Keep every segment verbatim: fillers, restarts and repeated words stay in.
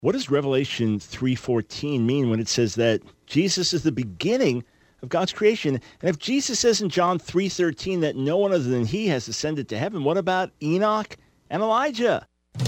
What does Revelation three fourteen mean when it says that Jesus is the beginning of God's creation? And if Jesus says in John three thirteen that no one other than he has ascended to heaven, what about Enoch and Elijah?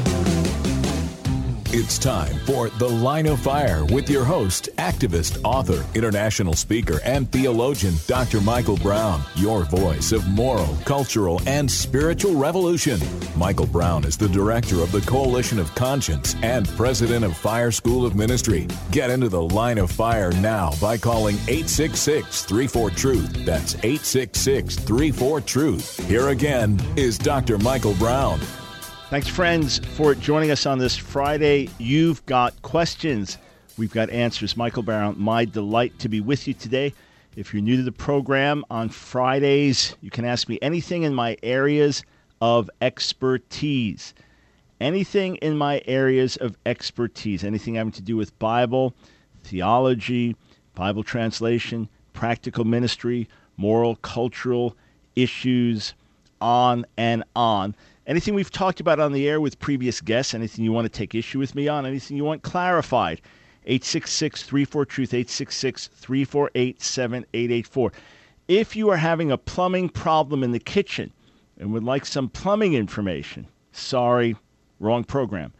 It's time for The Line of Fire with your host, activist, author, international speaker, and theologian, Doctor Michael Brown, your voice of moral, cultural, and spiritual revolution. Michael Brown is the director of the Coalition of Conscience and president of Fire School of Ministry. Get into The Line of Fire now by calling eight six six, three four, truth. That's eight six six, three four, truth. Here again is Doctor Michael Brown. Thanks, friends, for joining us on this Friday. You've got questions. We've got answers. Michael Brown, my delight to be with you today. If you're new to the program, on Fridays, you can ask me anything in my areas of expertise. Anything in my areas of expertise. Anything having to do with Bible, theology, Bible translation, practical ministry, moral, cultural issues, on and on. Anything we've talked about on the air with previous guests, anything you want to take issue with me on, anything you want clarified, eight six six, three four, truth, eight six six, three four eight, seven eight eight four. If you are having a plumbing problem in the kitchen and would like some plumbing information, sorry, wrong program.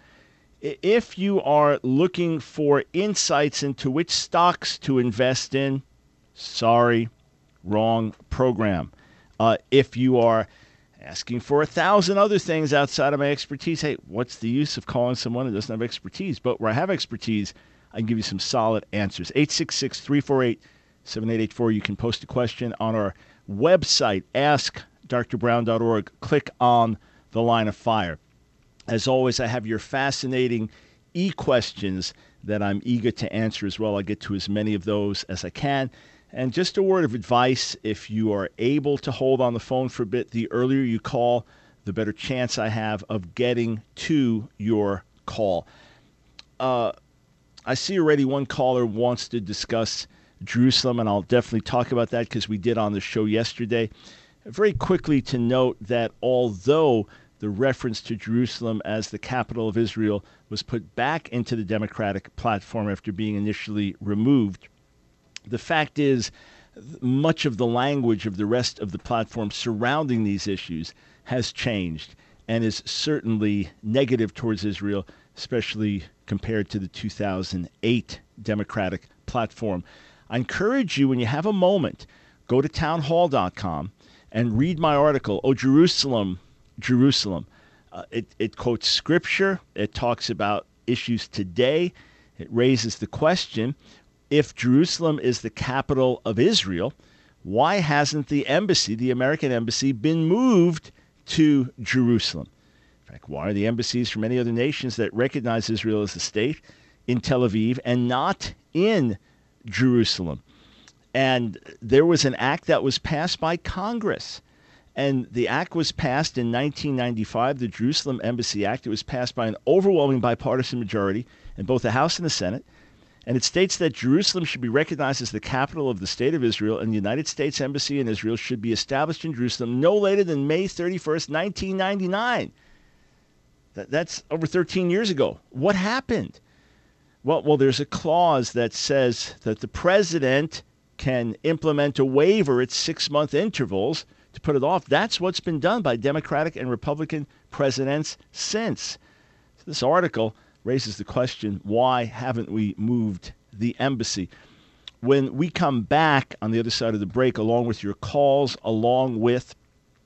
If you are looking for insights into which stocks to invest in, sorry, wrong program. Uh, if you are asking for a thousand other things outside of my expertise, hey, what's the use of calling someone who doesn't have expertise? But where I have expertise, I can give you some solid answers. eight six six, three four eight, seven eight eight four. You can post a question on our website, ask dr brown dot org. Click on the Line of Fire. As always, I have your fascinating e-questions that I'm eager to answer as well. I'll get to as many of those as I can. And just a word of advice, if you are able to hold on the phone for a bit, the earlier you call, the better chance I have of getting to your call. Uh, I see already one caller wants to discuss Jerusalem, and I'll definitely talk about that because we did on the show yesterday. Very quickly to note that although the reference to Jerusalem as the capital of Israel was put back into the Democratic platform after being initially removed, the fact is, much of the language of the rest of the platform surrounding these issues has changed and is certainly negative towards Israel, especially compared to the two thousand eight Democratic platform. I encourage you, when you have a moment, go to town hall dot com and read my article, Oh, Jerusalem, Jerusalem. Uh, it, it quotes scripture. It talks about issues today. It raises the question, if Jerusalem is the capital of Israel, why hasn't the embassy, the American embassy, been moved to Jerusalem? In fact, why are the embassies from many other nations that recognize Israel as a state in Tel Aviv and not in Jerusalem? And there was an act that was passed by Congress. And the act was passed in nineteen ninety-five, the Jerusalem Embassy Act. It was passed by an overwhelming bipartisan majority in both the House and the Senate. And it states that Jerusalem should be recognized as the capital of the state of Israel, and the United States Embassy in Israel should be established in Jerusalem no later than May thirty-first, nineteen ninety-nine. That, that's over thirteen years ago. What happened? Well, well, there's a clause that says that the president can implement a waiver at six-month intervals to put it off. That's what's been done by Democratic and Republican presidents since. So this article raises the question, why haven't we moved the embassy? When we come back on the other side of the break, along with your calls, along with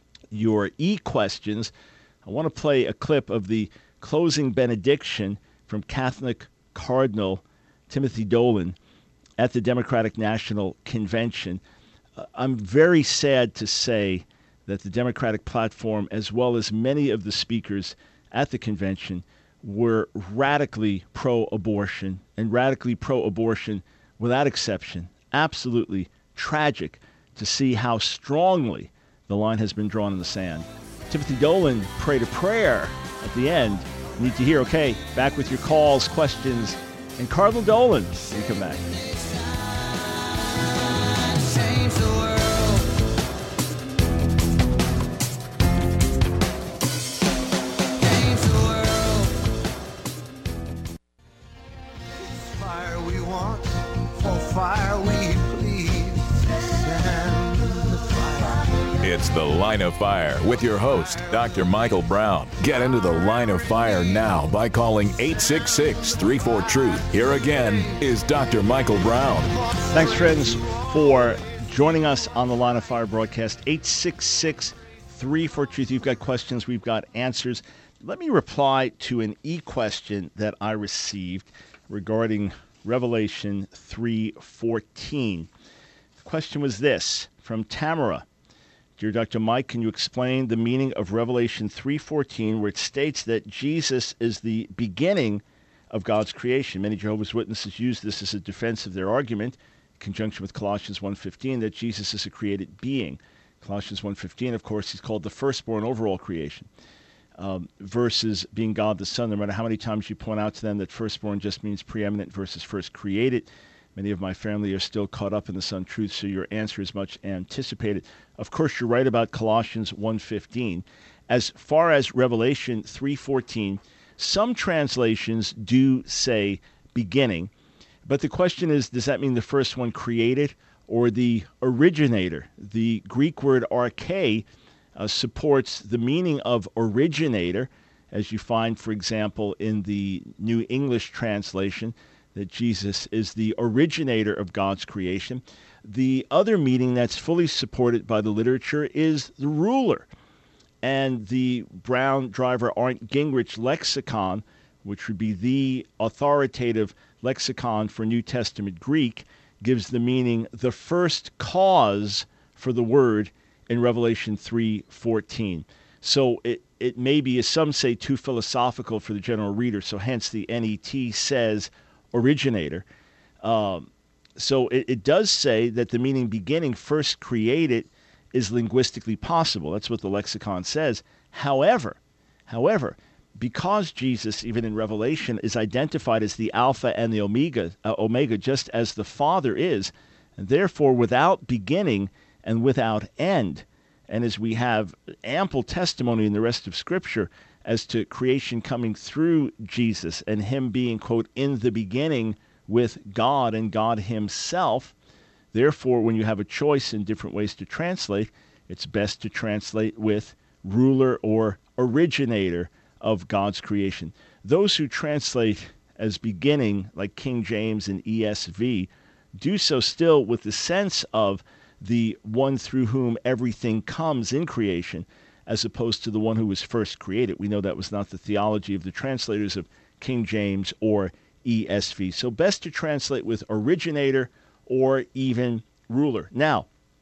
your e-questions, I want to play a clip of the closing benediction from Catholic Cardinal Timothy Dolan at the Democratic National Convention. Uh, I'm very sad to say that the Democratic platform, as well as many of the speakers at the convention, were radically pro-abortion, and radically pro-abortion without exception. Absolutely tragic to see how strongly the line has been drawn in the sand. Timothy Dolan prayed a prayer at the end. You need to hear, okay, back with your calls, questions, and Cardinal Dolan when we come back. It's The Line of Fire with your host, Doctor Michael Brown. Get into The Line of Fire now by calling eight six six, three four, TRUTH. Here again is Doctor Michael Brown. Thanks, friends, for joining us on the Line of Fire broadcast. eight six six, three four, TRUTH. You've got questions. We've got answers. Let me reply to an e-question that I received regarding Revelation three fourteen. The question was this from Tamara. Dear Doctor Mike, can you explain the meaning of Revelation three fourteen, where it states that Jesus is the beginning of God's creation? Many Jehovah's Witnesses use this as a defense of their argument, in conjunction with Colossians one fifteen, that Jesus is a created being. Colossians one fifteen, of course, he's called the firstborn over all creation, um, versus being God the Son. No matter how many times you point out to them that firstborn just means preeminent versus first created, many of my family are still caught up in the Son truth, so your answer is much anticipated. Of course, you're right about Colossians one fifteen. As far as Revelation three fourteen, some translations do say beginning, but the question is, does that mean the first one created or the originator? The Greek word arche uh, supports the meaning of originator, as you find, for example, in the New English translation, that Jesus is the originator of God's creation. The other meaning that's fully supported by the literature is the ruler. And the Brown Driver Arndt Gingrich lexicon, which would be the authoritative lexicon for New Testament Greek, gives the meaning the first cause for the word in Revelation three fourteen. So it, it may be, as some say, too philosophical for the general reader, so hence the N E T says originator. Um, so it, it does say that the meaning beginning, first created, is linguistically possible. That's what the lexicon says. However, however, because Jesus, even in Revelation, is identified as the Alpha and the Omega, uh, Omega, just as the Father is, and therefore without beginning and without end, and as we have ample testimony in the rest of Scripture as to creation coming through Jesus and him being, quote, in the beginning with God and God himself. Therefore, when you have a choice in different ways to translate, it's best to translate with ruler or originator of God's creation. Those who translate as beginning, like King James and E S V, do so still with the sense of the one through whom everything comes in creation, as opposed to the one who was first created. We know that was not the theology of the translators of King James or E S V. So best to translate with originator or even ruler. Now,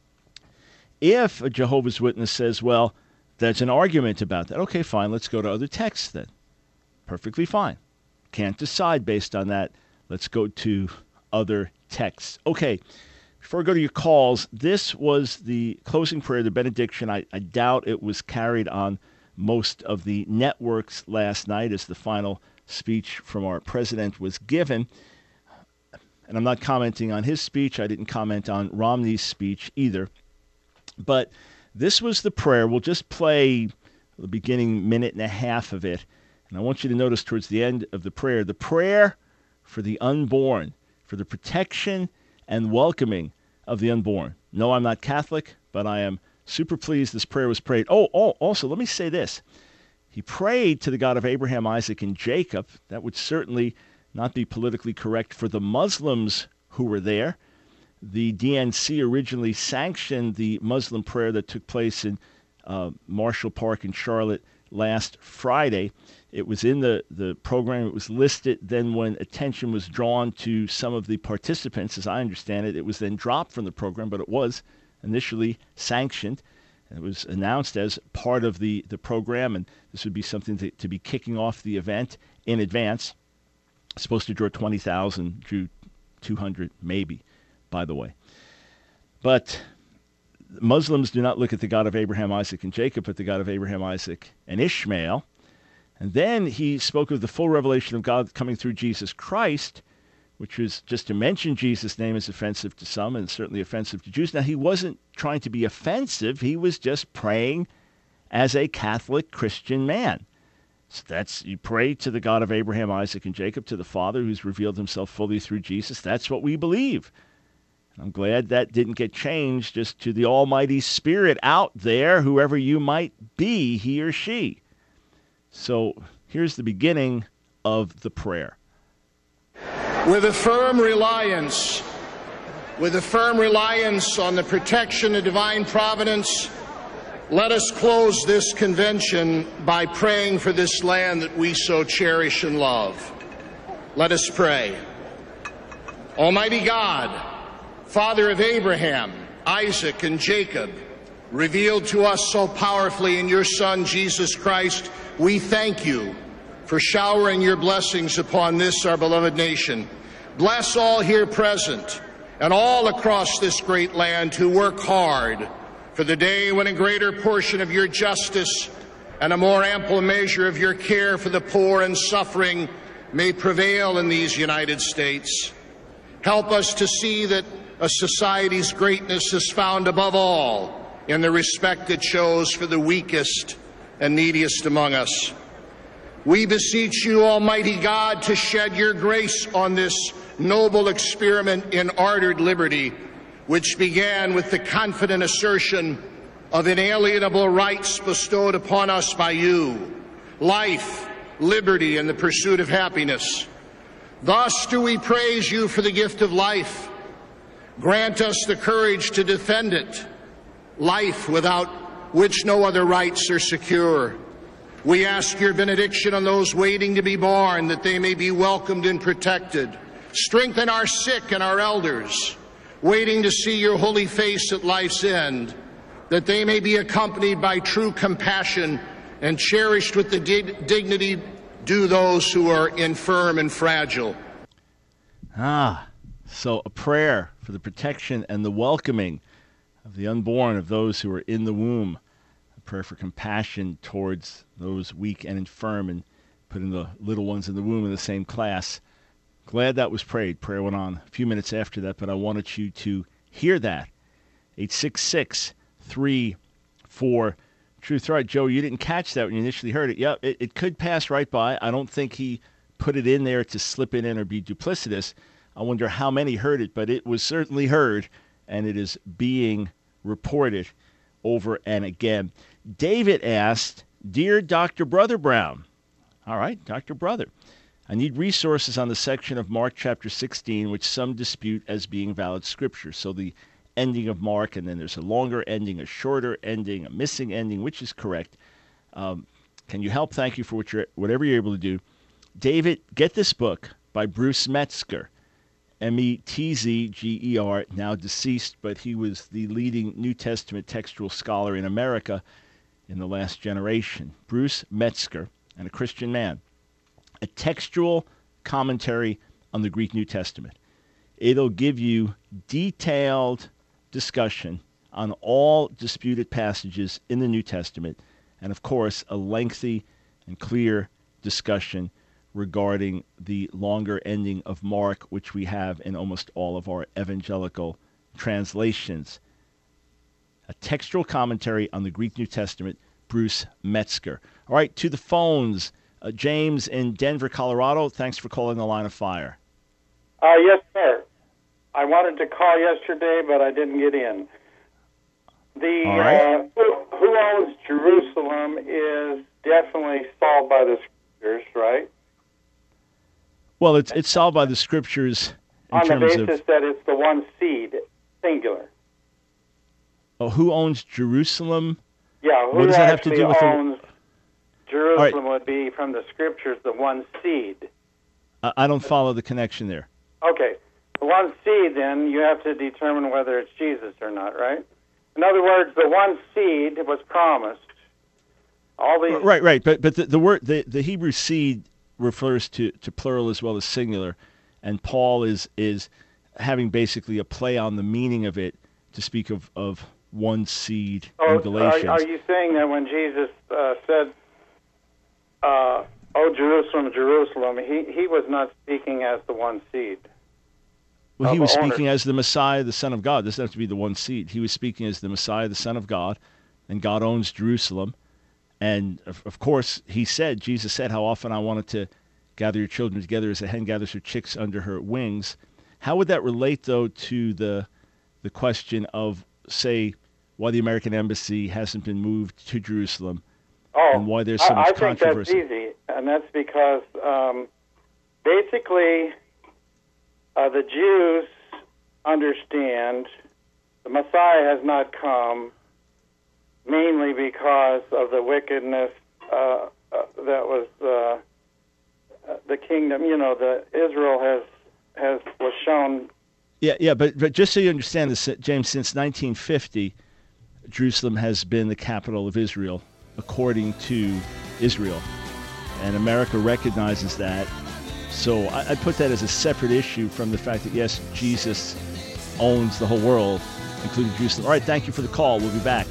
if a Jehovah's Witness says, well, there's an argument about that, okay, fine, let's go to other texts then. Perfectly fine. Can't decide based on that. Let's go to other texts. Okay, before I go to your calls, this was the closing prayer, the benediction. I, I doubt it was carried on most of the networks last night as the final speech from our president was given. And I'm not commenting on his speech. I didn't comment on Romney's speech either. But this was the prayer. We'll just play the beginning minute and a half of it. And I want you to notice towards the end of the prayer, the prayer for the unborn, for the protection and welcoming of the unborn. No, I'm not Catholic, but I am super pleased this prayer was prayed. Oh, oh, also, let me say this. He prayed to the God of Abraham, Isaac, and Jacob. That would certainly not be politically correct for the Muslims who were there. The D N C originally sanctioned the Muslim prayer that took place in uh, Marshall Park in Charlotte last Friday. It was in the, the program. It was listed. Then when attention was drawn to some of the participants, as I understand it, it was then dropped from the program, but it was initially sanctioned. It was announced as part of the, the program, and this would be something to, to be kicking off the event in advance. Supposed to draw twenty thousand, drew two hundred maybe, by the way. But Muslims do not look at the God of Abraham, Isaac, and Jacob, but the God of Abraham, Isaac, and Ishmael. And then he spoke of the full revelation of God coming through Jesus Christ, which was just to mention Jesus' name is offensive to some and certainly offensive to Jews. Now, he wasn't trying to be offensive. He was just praying as a Catholic Christian man. So that's, you pray to the God of Abraham, Isaac, and Jacob, to the Father who's revealed himself fully through Jesus. That's what we believe. I'm glad that didn't get changed just to the Almighty Spirit out there, whoever you might be, he or she. So here's the beginning of the prayer. With a firm reliance, with a firm reliance on the protection of divine providence, let us close this convention by praying for this land that we so cherish and love. Let us pray. Almighty God, Father of Abraham, Isaac, and Jacob, revealed to us so powerfully in your Son, Jesus Christ, we thank you for showering your blessings upon this, our beloved nation. Bless all here present and all across this great land who work hard for the day when a greater portion of your justice and a more ample measure of your care for the poor and suffering may prevail in these United States. Help us to see that a society's greatness is found above all in the respect it shows for the weakest and neediest among us. We beseech you, Almighty God, to shed your grace on this noble experiment in ordered liberty, which began with the confident assertion of inalienable rights bestowed upon us by you, life, liberty, and the pursuit of happiness. Thus do we praise you for the gift of life. Grant us the courage to defend it, life without which no other rights are secure. We ask your benediction on those waiting to be born, that they may be welcomed and protected. Strengthen our sick and our elders, waiting to see your holy face at life's end, that they may be accompanied by true compassion and cherished with the dig- dignity due those who are infirm and fragile. Ah, so a prayer for the protection and the welcoming of the unborn, of those who are in the womb. A prayer for compassion towards those weak and infirm, and putting the little ones in the womb in the same class. Glad that was prayed. Prayer went on a few minutes after that, but I wanted you to hear that. eight six six, three four, Truth. Right, Joe, you didn't catch that when you initially heard it. Yeah, it, it could pass right by. I don't think he put it in there to slip it in or be duplicitous. I wonder how many heard it, but it was certainly heard, and it is being reported over and again. David asked, Dear Doctor Brother Brown, all right, Doctor Brother, I need resources on the section of Mark chapter sixteen, which some dispute as being valid scripture. So the ending of Mark, and then there's a longer ending, a shorter ending, a missing ending, which is correct. Um, can you help? Thank you for what you're, whatever you're able to do. David, get this book by Bruce Metzger, M E T Z G E R, now deceased, but he was the leading New Testament textual scholar in America in the last generation. Bruce Metzger, and a Christian man. A textual commentary on the Greek New Testament. It'll give you detailed discussion on all disputed passages in the New Testament, and of course, a lengthy and clear discussion regarding the longer ending of Mark, which we have in almost all of our evangelical translations. A textual commentary on the Greek New Testament, Bruce Metzger. All right, to the phones. Uh, James in Denver, Colorado, thanks for calling the Line of Fire. Uh, yes, sir. I wanted to call yesterday, but I didn't get in. The All right. uh, who, who owns Jerusalem is definitely solved by the Scriptures, right? Well, it's it's solved by the Scriptures in On the terms basis of that it's the one seed, singular. oh, who owns Jerusalem. Yeah, who What does that have to actually do with the- owns Jerusalem All would be, from the Scriptures, the one seed. I, I don't follow the connection there. Okay. The one seed, then, you have to determine whether it's Jesus or not, right? In other words, the one seed was promised. All these Right, right. But but the, the word the, the Hebrew seed refers to, to plural as well as singular, and Paul is is having basically a play on the meaning of it to speak of, of one seed Oh, in Galatians. Are, are you saying that when Jesus uh, said, uh, "Oh Jerusalem, Jerusalem," he he was not speaking as the one seed? Well, he of was owner. speaking as the Messiah, the Son of God. This doesn't have to be the one seed. He was speaking as the Messiah, the Son of God, and God owns Jerusalem. And, of, of course, he said, Jesus said, how often I wanted to gather your children together as a hen gathers her chicks under her wings. How would that relate, though, to the the question of, say, why the American embassy hasn't been moved to Jerusalem, oh, and why there's so I, much I think controversy. that's easy, and that's because um, basically uh, the Jews understand the Messiah has not come mainly because of the wickedness uh, uh, that was uh, the kingdom. You know, the Israel has has was shown. Yeah, yeah, but but just so you understand this, James, since nineteen fifty, Jerusalem has been the capital of Israel, according to Israel, and America recognizes that. So I, I put that as a separate issue from the fact that, yes, Jesus owns the whole world, including Jerusalem. All right, thank you for the call. We'll be back.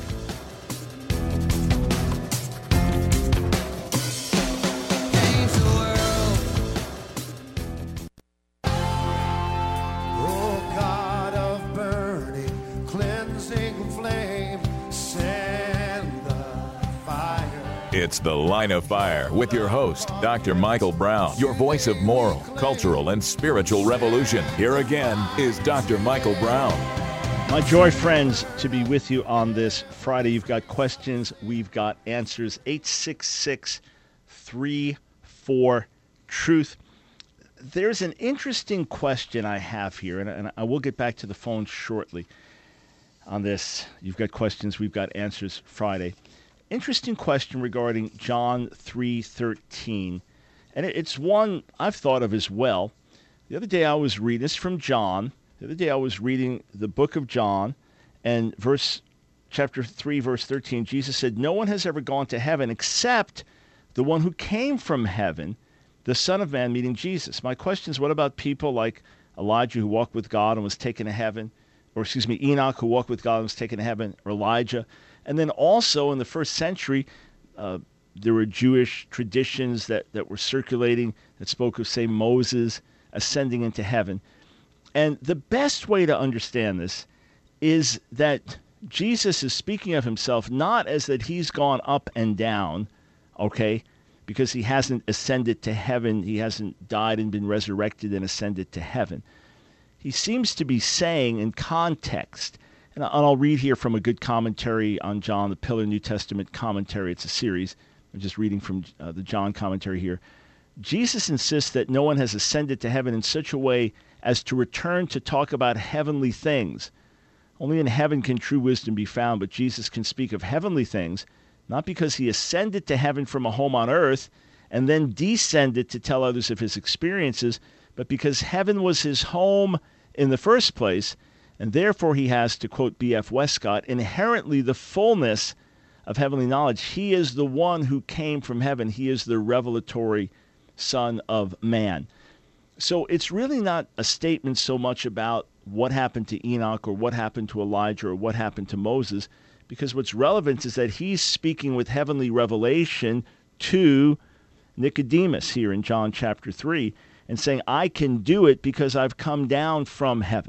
It's The Line of Fire with your host, Doctor Michael Brown, your voice of moral, cultural, and spiritual revolution. Here again is Doctor Michael Brown. My joy, friends, to be with you on this Friday. You've got questions, we've got answers. eight six six, three four, truth. There's an interesting question I have here, and, and I will get back to the phone shortly on this. You've got questions, we've got answers Friday. Interesting question regarding John three thirteen, and it's one I've thought of as well. The other day I was reading, this is from John, the other day I was reading the book of John, and verse, chapter three, verse thirteen, Jesus said, "No one has ever gone to heaven except the one who came from heaven, the Son of Man," meaning Jesus. My question is, what about people like Elijah who walked with God and was taken to heaven, or excuse me, Enoch who walked with God and was taken to heaven, or Elijah? And then also in the first century, uh, there were Jewish traditions that, that were circulating that spoke of, say, Moses ascending into heaven. And the best way to understand this is that Jesus is speaking of himself not as that he's gone up and down, okay, because he hasn't ascended to heaven, he hasn't died and been resurrected and ascended to heaven. He seems to be saying in context, and I'll read here from a good commentary on John, the Pillar New Testament commentary. It's a series. I'm just reading from uh, the John commentary here. Jesus insists that no one has ascended to heaven in such a way as to return to talk about heavenly things. Only in heaven can true wisdom be found, but Jesus can speak of heavenly things, not because he ascended to heaven from a home on earth and then descended to tell others of his experiences, but because heaven was his home in the first place, and therefore he has, to quote B F Westcott, inherently the fullness of heavenly knowledge. He is the one who came from heaven. He is the revelatory Son of Man. So it's really not a statement so much about what happened to Enoch or what happened to Elijah or what happened to Moses, because what's relevant is that he's speaking with heavenly revelation to Nicodemus here in John chapter three and saying, I can do it because I've come down from heaven.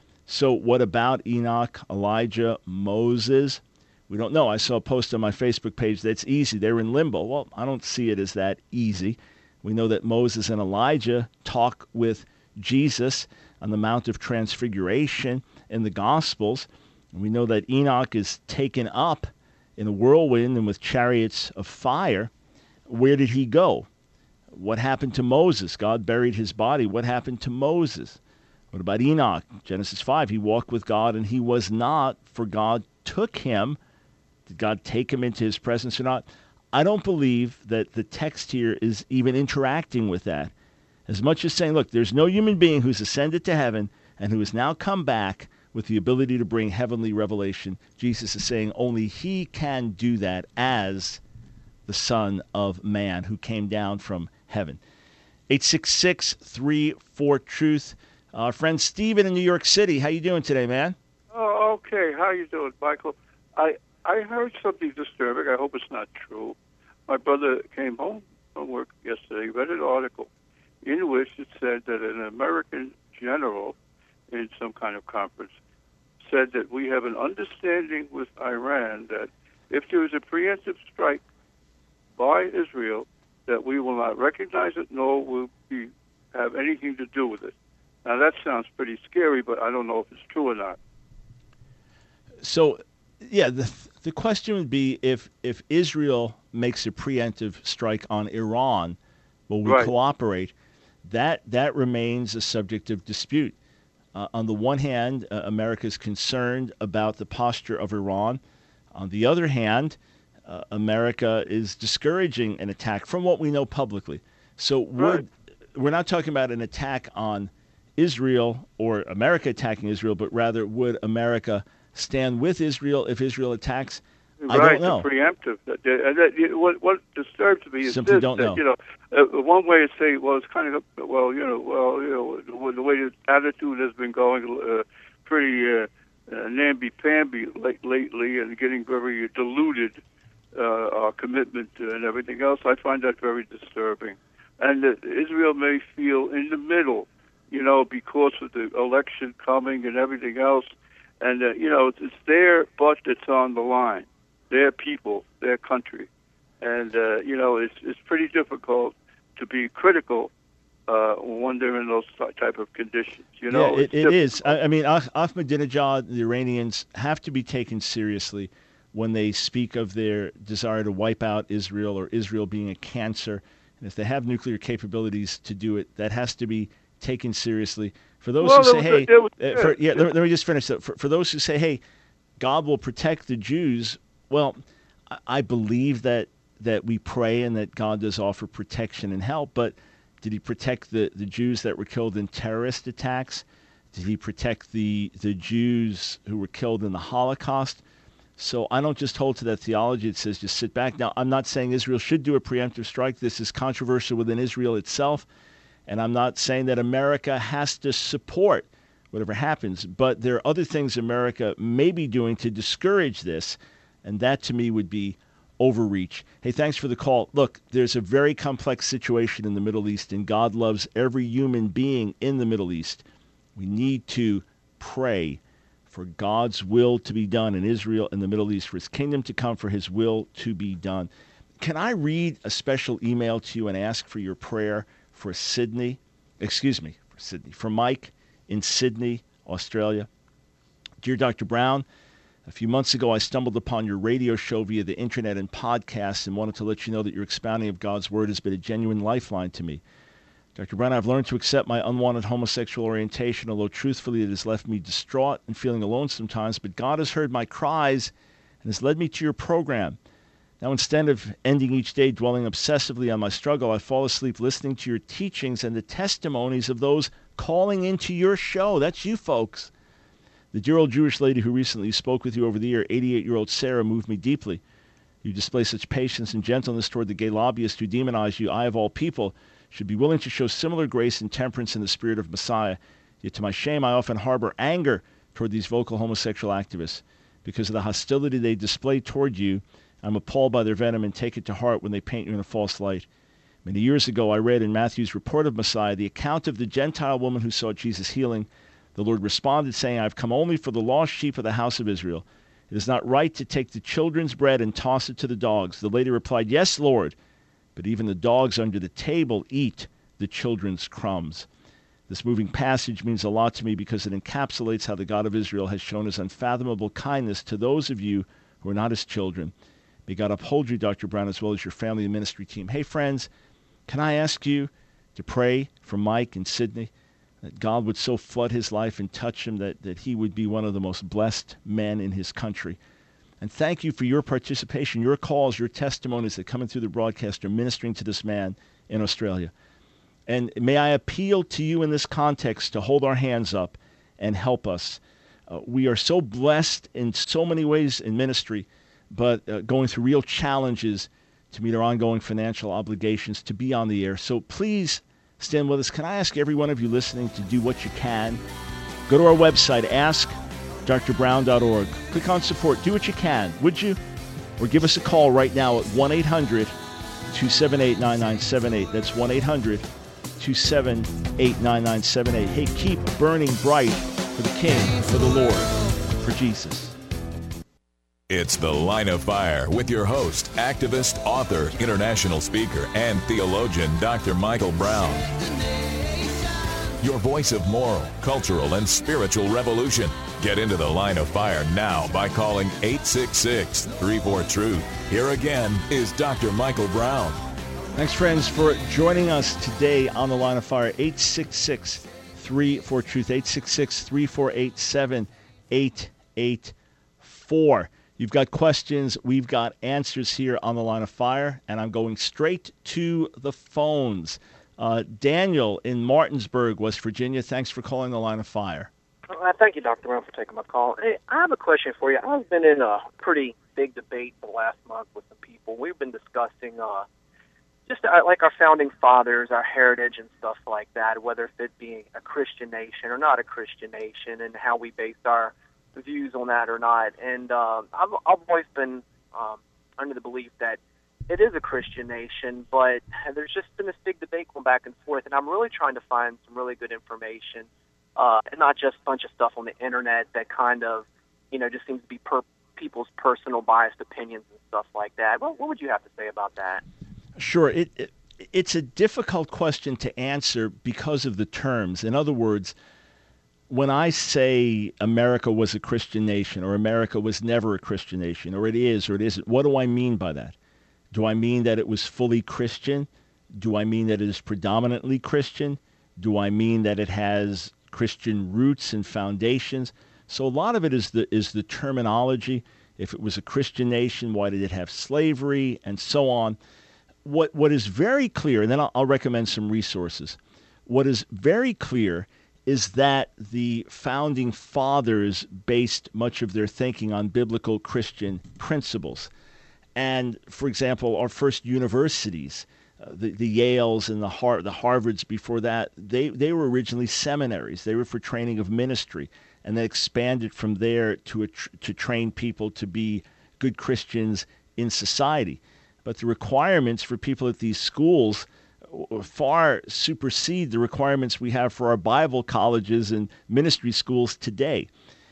So what about Enoch, Elijah, Moses? We don't know. I saw a post on my Facebook page that's easy. They're in limbo. Well, I don't see it as that easy. We know that Moses and Elijah talk with Jesus on the Mount of Transfiguration in the Gospels. And we know that Enoch is taken up in a whirlwind and with chariots of fire. Where did he go? What happened to Moses? God buried his body. What happened to Moses? What about Enoch? Genesis five, he walked with God and he was not, for God took him. Did God take him into his presence or not? I don't believe that the text here is even interacting with that. As much as saying, look, there's no human being who's ascended to heaven and who has now come back with the ability to bring heavenly revelation. Jesus is saying only he can do that as the Son of Man who came down from heaven. eight six six, three four, truth. Our friend Stephen in New York City. How you doing today, man? Oh, okay. How you doing, Michael? I I heard something disturbing. I hope it's not true. My brother came home from work yesterday, read an article in which it said that an American general in some kind of conference said that we have an understanding with Iran that if there is a preemptive strike by Israel, that we will not recognize it, nor will we have anything to do with it. Now, that sounds pretty scary, but I don't know if it's true or not. So, yeah, the the question would be if if Israel makes a preemptive strike on Iran, will we Right. cooperate? That that remains a subject of dispute. Uh, on the one hand, uh, America is concerned about the posture of Iran. On the other hand, uh, America is discouraging an attack from what we know publicly. So would, we're not talking about an attack on Israel or America attacking Israel, but rather would America stand with Israel if Israel attacks? I Right, don't know. the preemptive. That, that, that, what, what disturbs me is Simply this, don't that, know. you know, uh, one way to say, well, it's kind of, well, you know, well, you know, the way the attitude has been going, uh, pretty uh, uh, namby-pamby late, lately and getting very diluted, uh, our commitment to and everything else, I find that very disturbing. And that Israel may feel in the middle, you know, because of the election coming and everything else. And, uh, you know, it's, it's their butt that's on the line, their people, their country. And, uh, you know, it's it's pretty difficult to be critical uh, when they're in those type of conditions, you know. Yeah, it, It's it is. difficult. I, I mean, Ah- Ahmadinejad, the Iranians, have to be taken seriously when they speak of their desire to wipe out Israel or Israel being a cancer. And if they have nuclear capabilities to do it, that has to be taken seriously. For those Well, who there say, was hey, a- there was- uh, for, yeah, yeah, let, let me just finish that. For, for those who say, hey, God will protect the Jews, well, I, I believe that that we pray and that God does offer protection and help, but did he protect the, the Jews that were killed in terrorist attacks? Did he protect the the Jews who were killed in the Holocaust? So I don't just hold to that theology that says just sit back. Now, I'm not saying Israel should do a preemptive strike. This is controversial within Israel itself. And I'm not saying that America has to support whatever happens. But there are other things America may be doing to discourage this. And that, to me, would be overreach. Hey, thanks for the call. Look, there's a very complex situation in the Middle East, and God loves every human being in the Middle East. We need to pray for God's will to be done in Israel and the Middle East, for his kingdom to come, for his will to be done. Can I read a special email to you and ask for your prayer for Sydney? Excuse me, for Sydney, for Mike in Sydney, Australia. Dear Doctor Brown, a few months ago I stumbled upon your radio show via the internet and podcasts and wanted to let you know that your expounding of God's word has been a genuine lifeline to me. Doctor Brown, I've learned to accept my unwanted homosexual orientation, although truthfully it has left me distraught and feeling alone sometimes, but God has heard my cries and has led me to your program. Now, instead of ending each day dwelling obsessively on my struggle, I fall asleep listening to your teachings and the testimonies of those calling into your show. That's you folks. The dear old Jewish lady who recently spoke with you over the air, eighty-eight-year-old Sarah, moved me deeply. You display such patience and gentleness toward the gay lobbyists who demonize you. I, of all people, should be willing to show similar grace and temperance in the spirit of Messiah. Yet to my shame, I often harbor anger toward these vocal homosexual activists. Because of the hostility they display toward you, I'm appalled by their venom and take it to heart when they paint you in a false light. Many years ago, I read in Matthew's report of Messiah the account of the Gentile woman who saw Jesus healing. The Lord responded, saying, I've come only for the lost sheep of the house of Israel. It is not right to take the children's bread and toss it to the dogs. The lady replied, Yes, Lord, but even the dogs under the table eat the children's crumbs. This moving passage means a lot to me because it encapsulates how the God of Israel has shown his unfathomable kindness to those of you who are not his children. May God uphold you, Doctor Brown, as well as your family and ministry team. Hey, friends, can I ask you to pray for Mike in Sydney, that God would so flood his life and touch him that, that he would be one of the most blessed men in his country. And thank you for your participation, your calls, your testimonies that come in through the broadcast are ministering to this man in Australia. And may I appeal to you in this context to hold our hands up and help us. Uh, we are so blessed in so many ways in ministry, but uh, going through real challenges to meet our ongoing financial obligations to be on the air. So please stand with us. Can I ask every one of you listening to do what you can? Go to our website, ask d r brown dot org. Click on support. Do what you can, would you? Or give us a call right now at one eight hundred two seven eight nine nine seven eight. That's one eight hundred two seven eight nine nine seven eight. Hey, keep burning bright for the King, for the Lord, for Jesus. It's The Line of Fire with your host, activist, author, international speaker, and theologian, Doctor Michael Brown. your voice of moral, cultural, and spiritual revolution. Get into the Line of Fire now by calling eight six six, three four, truth. Here again is Doctor Michael Brown. Thanks, friends, for joining us today on the Line of Fire. eight six six, three four, truth. eight six six, three four eight, seven eight eight four. You've got questions. We've got answers here on the Line of Fire, and I'm going straight to the phones. Uh, Daniel in Martinsburg, West Virginia, thanks for calling the Line of Fire. Uh, thank you, Doctor Brown, for taking my call. Hey, I have a question for you. I've been in a pretty big debate the last month with some people. We've been discussing uh, just uh, like our founding fathers, our heritage and stuff like that, whether it be a Christian nation or not a Christian nation, and how we base our views on that or not. And uh, I've, I've always been um, under the belief that it is a Christian nation, but there's just been this big debate going back and forth, and I'm really trying to find some really good information, uh, and not just a bunch of stuff on the internet that kind of, you know, just seems to be per- people's personal biased opinions and stuff like that. What, what would you have to say about that? Sure. It, it it's a difficult question to answer because of the terms. In other words, when I say America was a Christian nation, or America was never a Christian nation, or it is or it isn't, what do I mean by that? Do I mean that it was fully Christian? Do I mean that it is predominantly Christian? Do I mean that it has Christian roots and foundations? So a lot of it is the is the terminology. If it was a Christian nation, why did it have slavery, and so on? What what is very clear, and then I'll, I'll recommend some resources. What is very clear is that the founding fathers based much of their thinking on biblical Christian principles. And, for example, our first universities, uh, the, the Yales and the Har- the Harvards before that, they, they were originally seminaries. They were for training of ministry, and they expanded from there to, a tr- to train people to be good Christians in society. But the requirements for people at these schools far supersede the requirements we have for our Bible colleges and ministry schools today.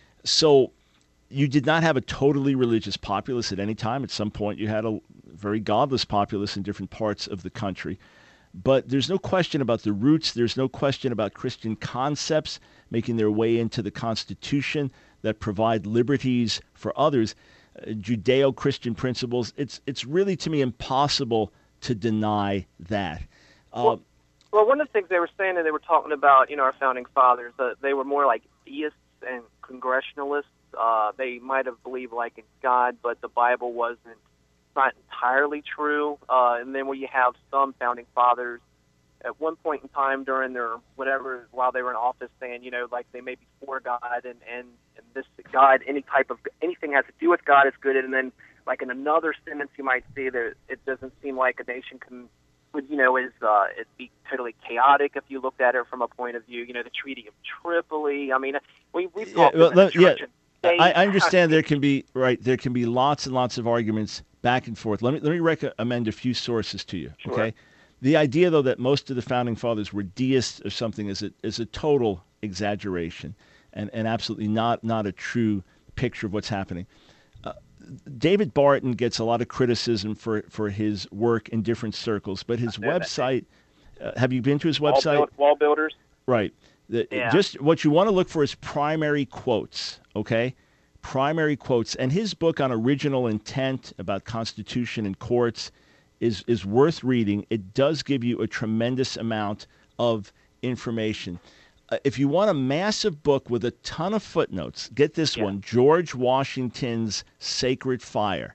So you did not have a totally religious populace at any time. At some point, you had a very godless populace in different parts of the country. But there's no question about the roots. There's no question about Christian concepts making their way into the Constitution that provide liberties for others, uh, Judeo-Christian principles. It's, it's really, to me, impossible to deny that. Uh, well, well, one of the things they were saying, and they were talking about, you know, our founding fathers, uh, they were more like deists and congregationalists. Uh, they might have believed like in God, but the Bible wasn't not entirely true. Uh, and then when you have some founding fathers at one point in time during their whatever, while they were in office, saying, you know, like they may be for God, and, and, and this God, any type of anything has to do with God is good. And then like in another sentence, you might see that it doesn't seem like a nation can, would, you know, is uh, it'd be totally chaotic if you looked at it from a point of view. You know, the Treaty of Tripoli. I mean, we we've yeah, well, let, yeah. They, I understand there can be right. There can be lots and lots of arguments back and forth. Let me let me recommend a few sources to you. Sure. Okay, the idea though that most of the founding fathers were deists or something is a is a total exaggeration, and, and absolutely not not a true picture of what's happening. Uh, David Barton gets a lot of criticism for, for his work in different circles, but his website. Uh, have you been to his website? Wall, build, wall builders. Right. The, yeah. Just what you want to look for is primary quotes, okay? Primary quotes. And his book on original intent about Constitution and courts is, is worth reading. It does give you a tremendous amount of information. Uh, if you want a massive book with a ton of footnotes, get this yeah. one, George Washington's Sacred Fire.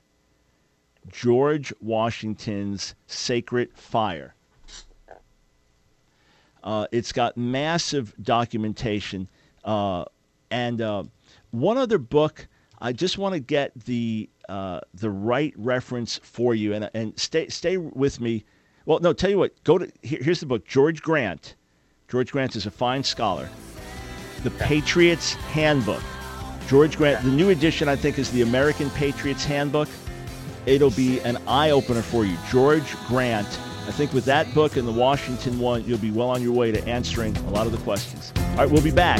George Washington's Sacred Fire. Uh, it's got massive documentation. Uh, and uh, one other book, I just want to get the uh, the right reference for you. And and stay stay with me. Well, no, tell you what. Go to here, here's the book. George Grant. George Grant is a fine scholar. The Patriot's Handbook. George Grant. The new edition, I think, is the American Patriot's Handbook. It'll be an eye-opener for you. George Grant. I think with that book and the Washington one, you'll be well on your way to answering a lot of the questions. All right, we'll be back.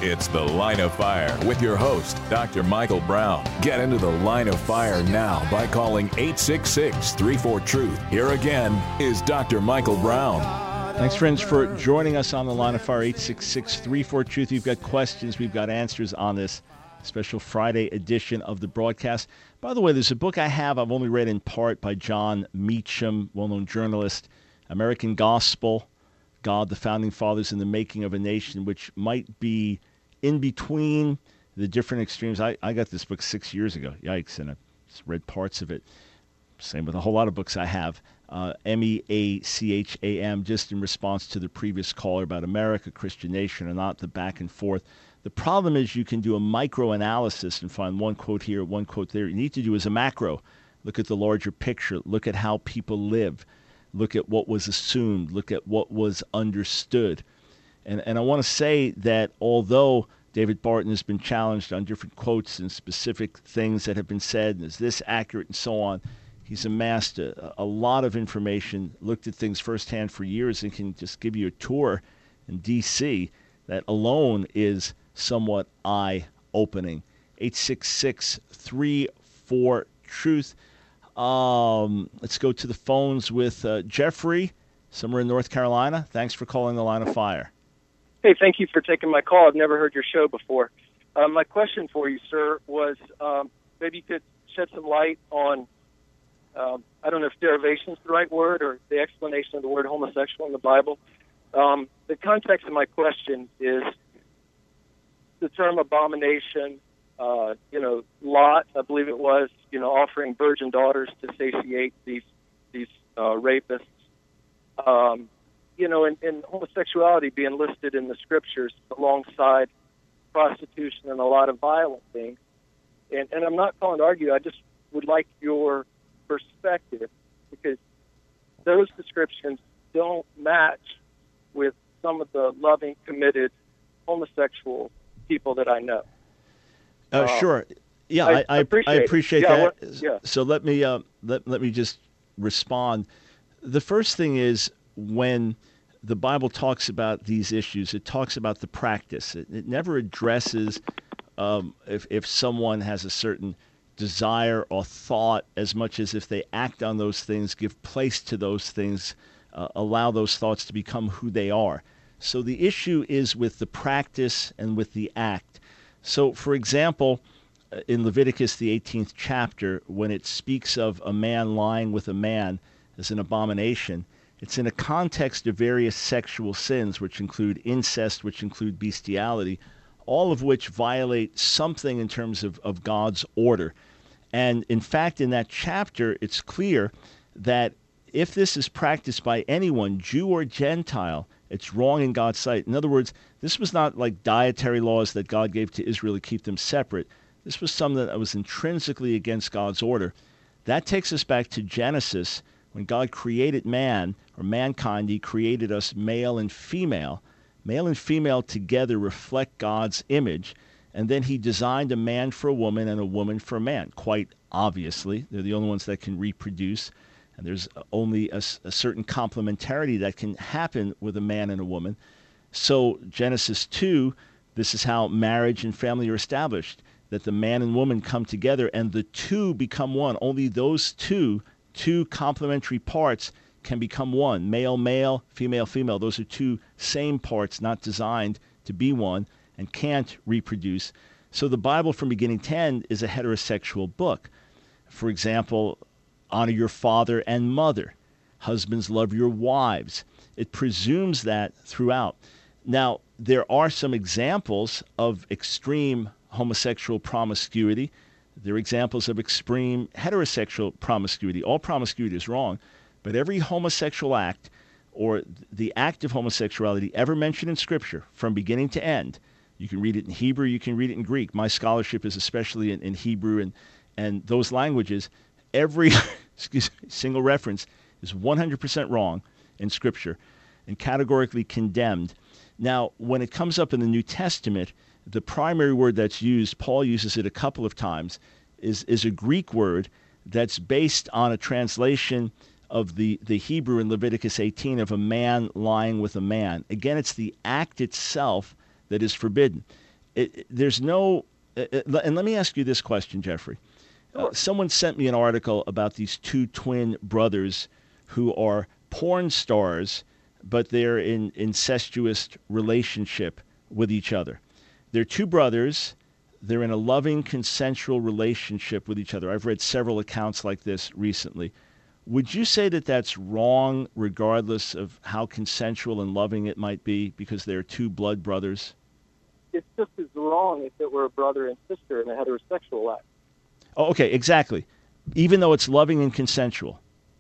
It's The Line of Fire with your host, Doctor Michael Brown. Get into the Line of Fire now by calling eight six six, three four, truth. Here again is Doctor Michael Brown. Thanks, friends, for joining us on the Line of Fire, eight six six, three four, truth. You've got questions. We've got answers on this special Friday edition of the broadcast. By the way, there's a book I have I've only read in part by John Meacham, well-known journalist, American Gospel, God, the Founding Fathers, and the Making of a Nation, which might be in between the different extremes. I, I got this book six years ago. Yikes, and I just read parts of it. Same with a whole lot of books I have. Uh, M E A C H A M, just in response to the previous caller about America, Christian nation or not, the back and forth. The problem is you can do a micro-analysis and find one quote here, one quote there. You need to do is a macro. Look at the larger picture. Look at how people live. Look at what was assumed. Look at what was understood. And, and I want to say that although David Barton has been challenged on different quotes and specific things that have been said, and is this accurate and so on, he's amassed a, a lot of information, looked at things firsthand for years, and can just give you a tour in D C that alone is somewhat eye-opening. eight six six, three four, truth. Um, let's go to the phones with uh, Jeffrey, somewhere in North Carolina. Thanks for calling the Line of Fire. Hey, thank you for taking my call. I've never heard your show before. Uh, my question for you, sir, was um, maybe you could shed some light on, um, I don't know if derivation is the right word, or the explanation of the word homosexual in the Bible. Um, the context of my question is the term abomination, uh, you know, Lot, I believe it was, you know, offering virgin daughters to satiate these these uh, rapists. Um, you know, and, and homosexuality being listed in the scriptures alongside prostitution and a lot of violent things. And, and I'm not calling to argue. I just would like your perspective, because those descriptions don't match with some of the loving, committed homosexual people that I know. Uh, uh, sure. Yeah, I, I, I appreciate, I appreciate yeah, that. What, yeah. So let me uh, let, let me just respond. The first thing is, when the Bible talks about these issues, it talks about the practice. It, it never addresses um, if, if someone has a certain desire or thought, as much as if they act on those things, give place to those things, uh, allow those thoughts to become who they are. So the issue is with the practice and with the act. So, for example, in Leviticus, the eighteenth chapter, when it speaks of a man lying with a man as an abomination, it's in a context of various sexual sins, which include incest, which include bestiality, all of which violate something in terms of, of God's order. And in fact, in that chapter, it's clear that if this is practiced by anyone, Jew or Gentile, it's wrong in God's sight. In other words, this was not like dietary laws that God gave to Israel to keep them separate. This was something that was intrinsically against God's order. That takes us back to Genesis. When God created man, or mankind, he created us male and female. Male and female together reflect God's image. And then he designed a man for a woman and a woman for a man. Quite obviously, they're the only ones that can reproduce. And there's only a, a certain complementarity that can happen with a man and a woman. So Genesis two, this is how marriage and family are established, that the man and woman come together and the two become one. Only those two, two complementary parts can become one. Male, male, female, female. Those are two same parts, not designed to be one, and can't reproduce. So the Bible from beginning to end is a heterosexual book. For example, honor your father and mother. Husbands, love your wives. It presumes that throughout. Now, there are some examples of extreme homosexual promiscuity. There are examples of extreme heterosexual promiscuity. All promiscuity is wrong, but every homosexual act or the act of homosexuality ever mentioned in Scripture from beginning to end, you can read it in Hebrew, you can read it in Greek. My scholarship is especially in, in Hebrew and, and those languages. Every excuse me, single reference is one hundred percent wrong in Scripture and categorically condemned. Now, when it comes up in the New Testament, the primary word that's used, Paul uses it a couple of times, is, is a Greek word that's based on a translation of the, the Hebrew in Leviticus eighteen of a man lying with a man. Again, it's the act itself that is forbidden. it, it, there's no, uh, and let me ask you this question, Jeffrey. Uh, someone sent me an article about these two twin brothers who are porn stars, but they're in incestuous relationship with each other. They're two brothers. They're in a loving, consensual relationship with each other. I've read several accounts like this recently. Would you say that that's wrong, regardless of how consensual and loving it might be, because they're two blood brothers? It's just as wrong if it were a brother and sister in a heterosexual act. Oh, okay, exactly. Even though it's loving and consensual.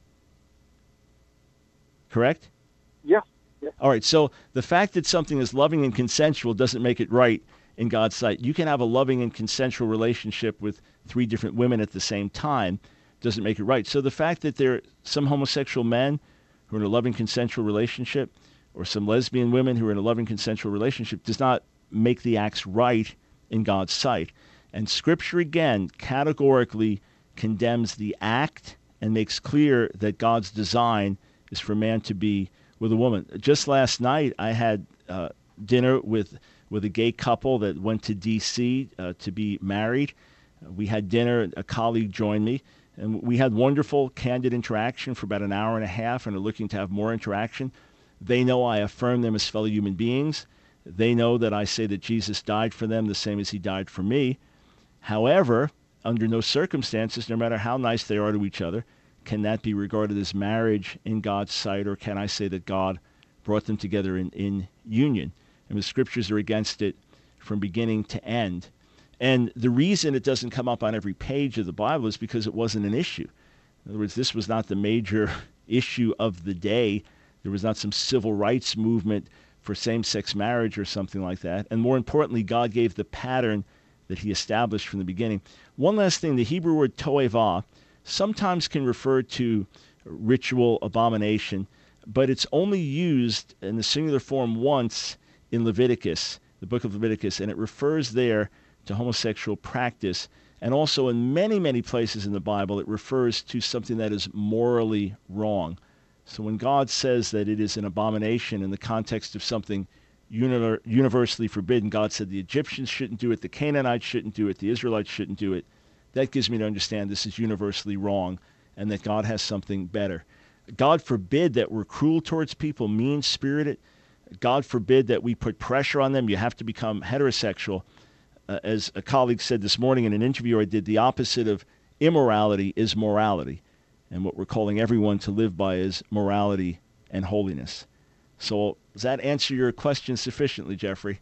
Correct? Yeah. yeah. All right, so the fact that something is loving and consensual doesn't make it right in God's sight. You can have a loving and consensual relationship with three different women at the same time. Doesn't make it right. So the fact that there are some homosexual men who are in a loving consensual relationship, or some lesbian women who are in a loving consensual relationship, does not make the acts right in God's sight. And Scripture, again, categorically condemns the act and makes clear that God's design is for man to be with a woman. Just last night, I had uh, dinner with, with a gay couple that went to D C uh, to be married. Uh, we had dinner. A colleague joined me. And we had wonderful, candid interaction for about an hour and a half and are looking to have more interaction. They know I affirm them as fellow human beings. They know that I say that Jesus died for them the same as he died for me. However, under no circumstances, no matter how nice they are to each other, can that be regarded as marriage in God's sight, or can I say that God brought them together in, in union? And the Scriptures are against it from beginning to end. And the reason it doesn't come up on every page of the Bible is because it wasn't an issue. In other words, this was not the major issue of the day. There was not some civil rights movement for same-sex marriage or something like that. And more importantly, God gave the pattern that he established from the beginning. One last thing, the Hebrew word toevah sometimes can refer to ritual abomination, but it's only used in the singular form once in Leviticus, the book of Leviticus, and it refers there to homosexual practice. And also in many, many places in the Bible, it refers to something that is morally wrong. So when God says that it is an abomination in the context of something univer- universally forbidden, God said the Egyptians shouldn't do it, the Canaanites shouldn't do it, the Israelites shouldn't do it. That gives me to understand this is universally wrong and that God has something better. God forbid that we're cruel towards people, mean-spirited. God forbid that we put pressure on them. You have to become heterosexual. Uh, as a colleague said this morning in an interview I did, the opposite of immorality is morality. And what we're calling everyone to live by is morality and holiness. So does that answer your question sufficiently, Jeffrey?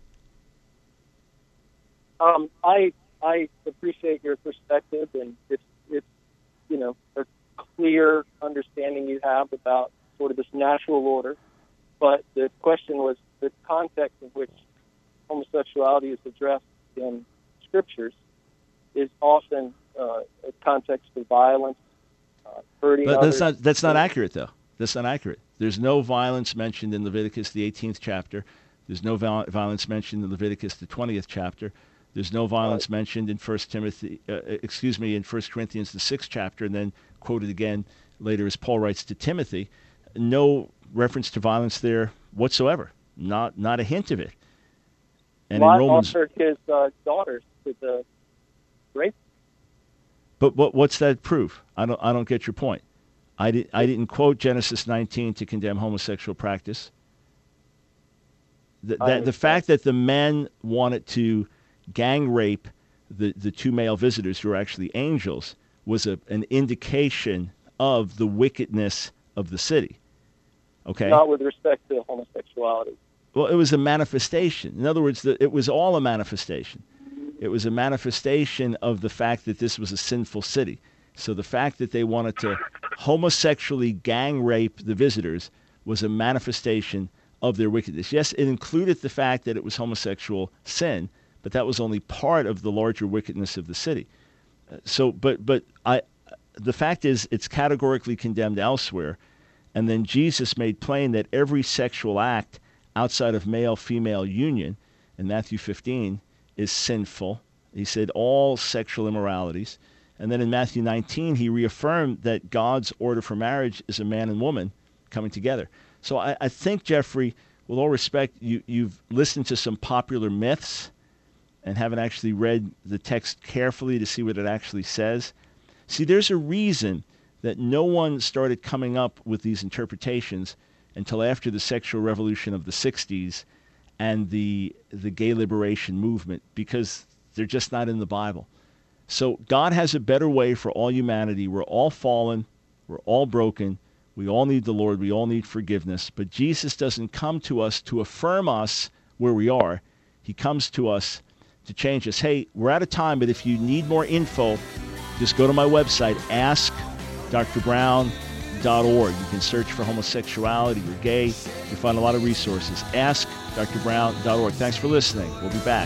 Um, I I appreciate your perspective, and it's, it's you know, a clear understanding you have about sort of this natural order. But the question was the context in which homosexuality is addressed in scriptures is often uh, a context of violence, uh, hurting but others. That's not, that's not accurate, though. That's not accurate. There's no violence mentioned in Leviticus, the eighteenth chapter. There's no viol- violence mentioned in Leviticus, the twentieth chapter. There's no violence right. mentioned in First Timothy, uh, excuse me, in First Corinthians, the sixth chapter, and then quoted again later as Paul writes to Timothy. No reference to violence there whatsoever. Not not a hint of it. And Lot in Romans, offered his uh, daughters to the rape. But what what's that proof? I don't I don't get your point. I did I didn't quote Genesis nineteen to condemn homosexual practice. The, that, the fact that the men wanted to gang rape the, the two male visitors who are actually angels was a, an indication of the wickedness of the city. Okay. Not with respect to homosexuality. Well, it was a manifestation. In other words, the, it was all a manifestation. It was a manifestation of the fact that this was a sinful city. So the fact that they wanted to homosexually gang rape the visitors was a manifestation of their wickedness. Yes, it included the fact that it was homosexual sin, but that was only part of the larger wickedness of the city. So, but but I, the fact is, it's categorically condemned elsewhere, and then Jesus made plain that every sexual act outside of male-female union in Matthew fifteen is sinful. He said all sexual immoralities. And then in Matthew nineteen, he reaffirmed that God's order for marriage is a man and woman coming together. So I, I think, Jeffrey, with all respect, you, you've listened to some popular myths and haven't actually read the text carefully to see what it actually says. See, there's a reason that no one started coming up with these interpretations until after the sexual revolution of the sixties and the the gay liberation movement, because they're just not in the Bible. So God has a better way for all humanity. We're all fallen. We're all broken. We all need the Lord. We all need forgiveness. But Jesus doesn't come to us to affirm us where we are. He comes to us to change us. Hey, we're out of time, but if you need more info, just go to my website, ask dr brown dot org. You can search for homosexuality or gay. You find a lot of resources. ask dr brown dot org. Thanks for listening. We'll be back.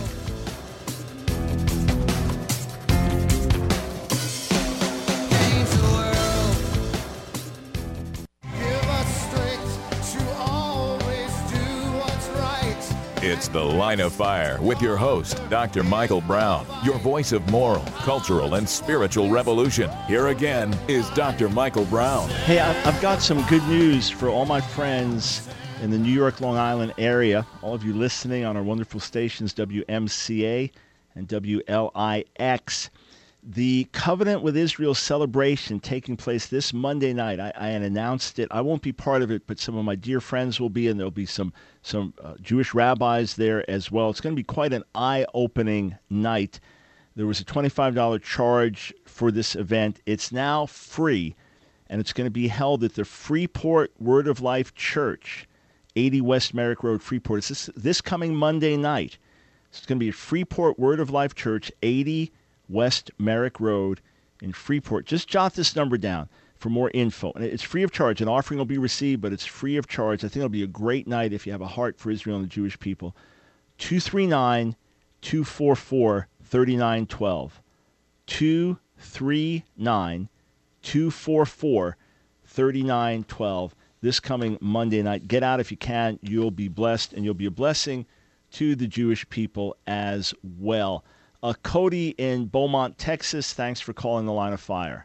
It's The Line of Fire with your host, Doctor Michael Brown, your voice of moral, cultural, and spiritual revolution. Here again is Doctor Michael Brown. Hey, I've got some good news for all my friends in the New York, Long Island area, all of you listening on our wonderful stations, W M C A and W L I X. The Covenant with Israel celebration taking place this Monday night. I, I announced it. I won't be part of it, but some of my dear friends will be, and there'll be some some uh, Jewish rabbis there as well. It's going to be quite an eye-opening night. There was a twenty-five dollars charge for this event. It's now free, and it's going to be held at the Freeport Word of Life Church, eighty West Merrick Road, Freeport. It's this, this coming Monday night. It's going to be at Freeport Word of Life Church, eighty West Merrick Road in Freeport. Just jot this number down for more info. And it's free of charge. An offering will be received, but it's free of charge. I think it'll be a great night if you have a heart for Israel and the Jewish people. two three nine, two four four, three nine one two. two three nine, two four four, three nine one two. This coming Monday night. Get out if you can. You'll be blessed, and you'll be a blessing to the Jewish people as well. Uh, Cody in Beaumont, Texas, thanks for calling the Line of Fire.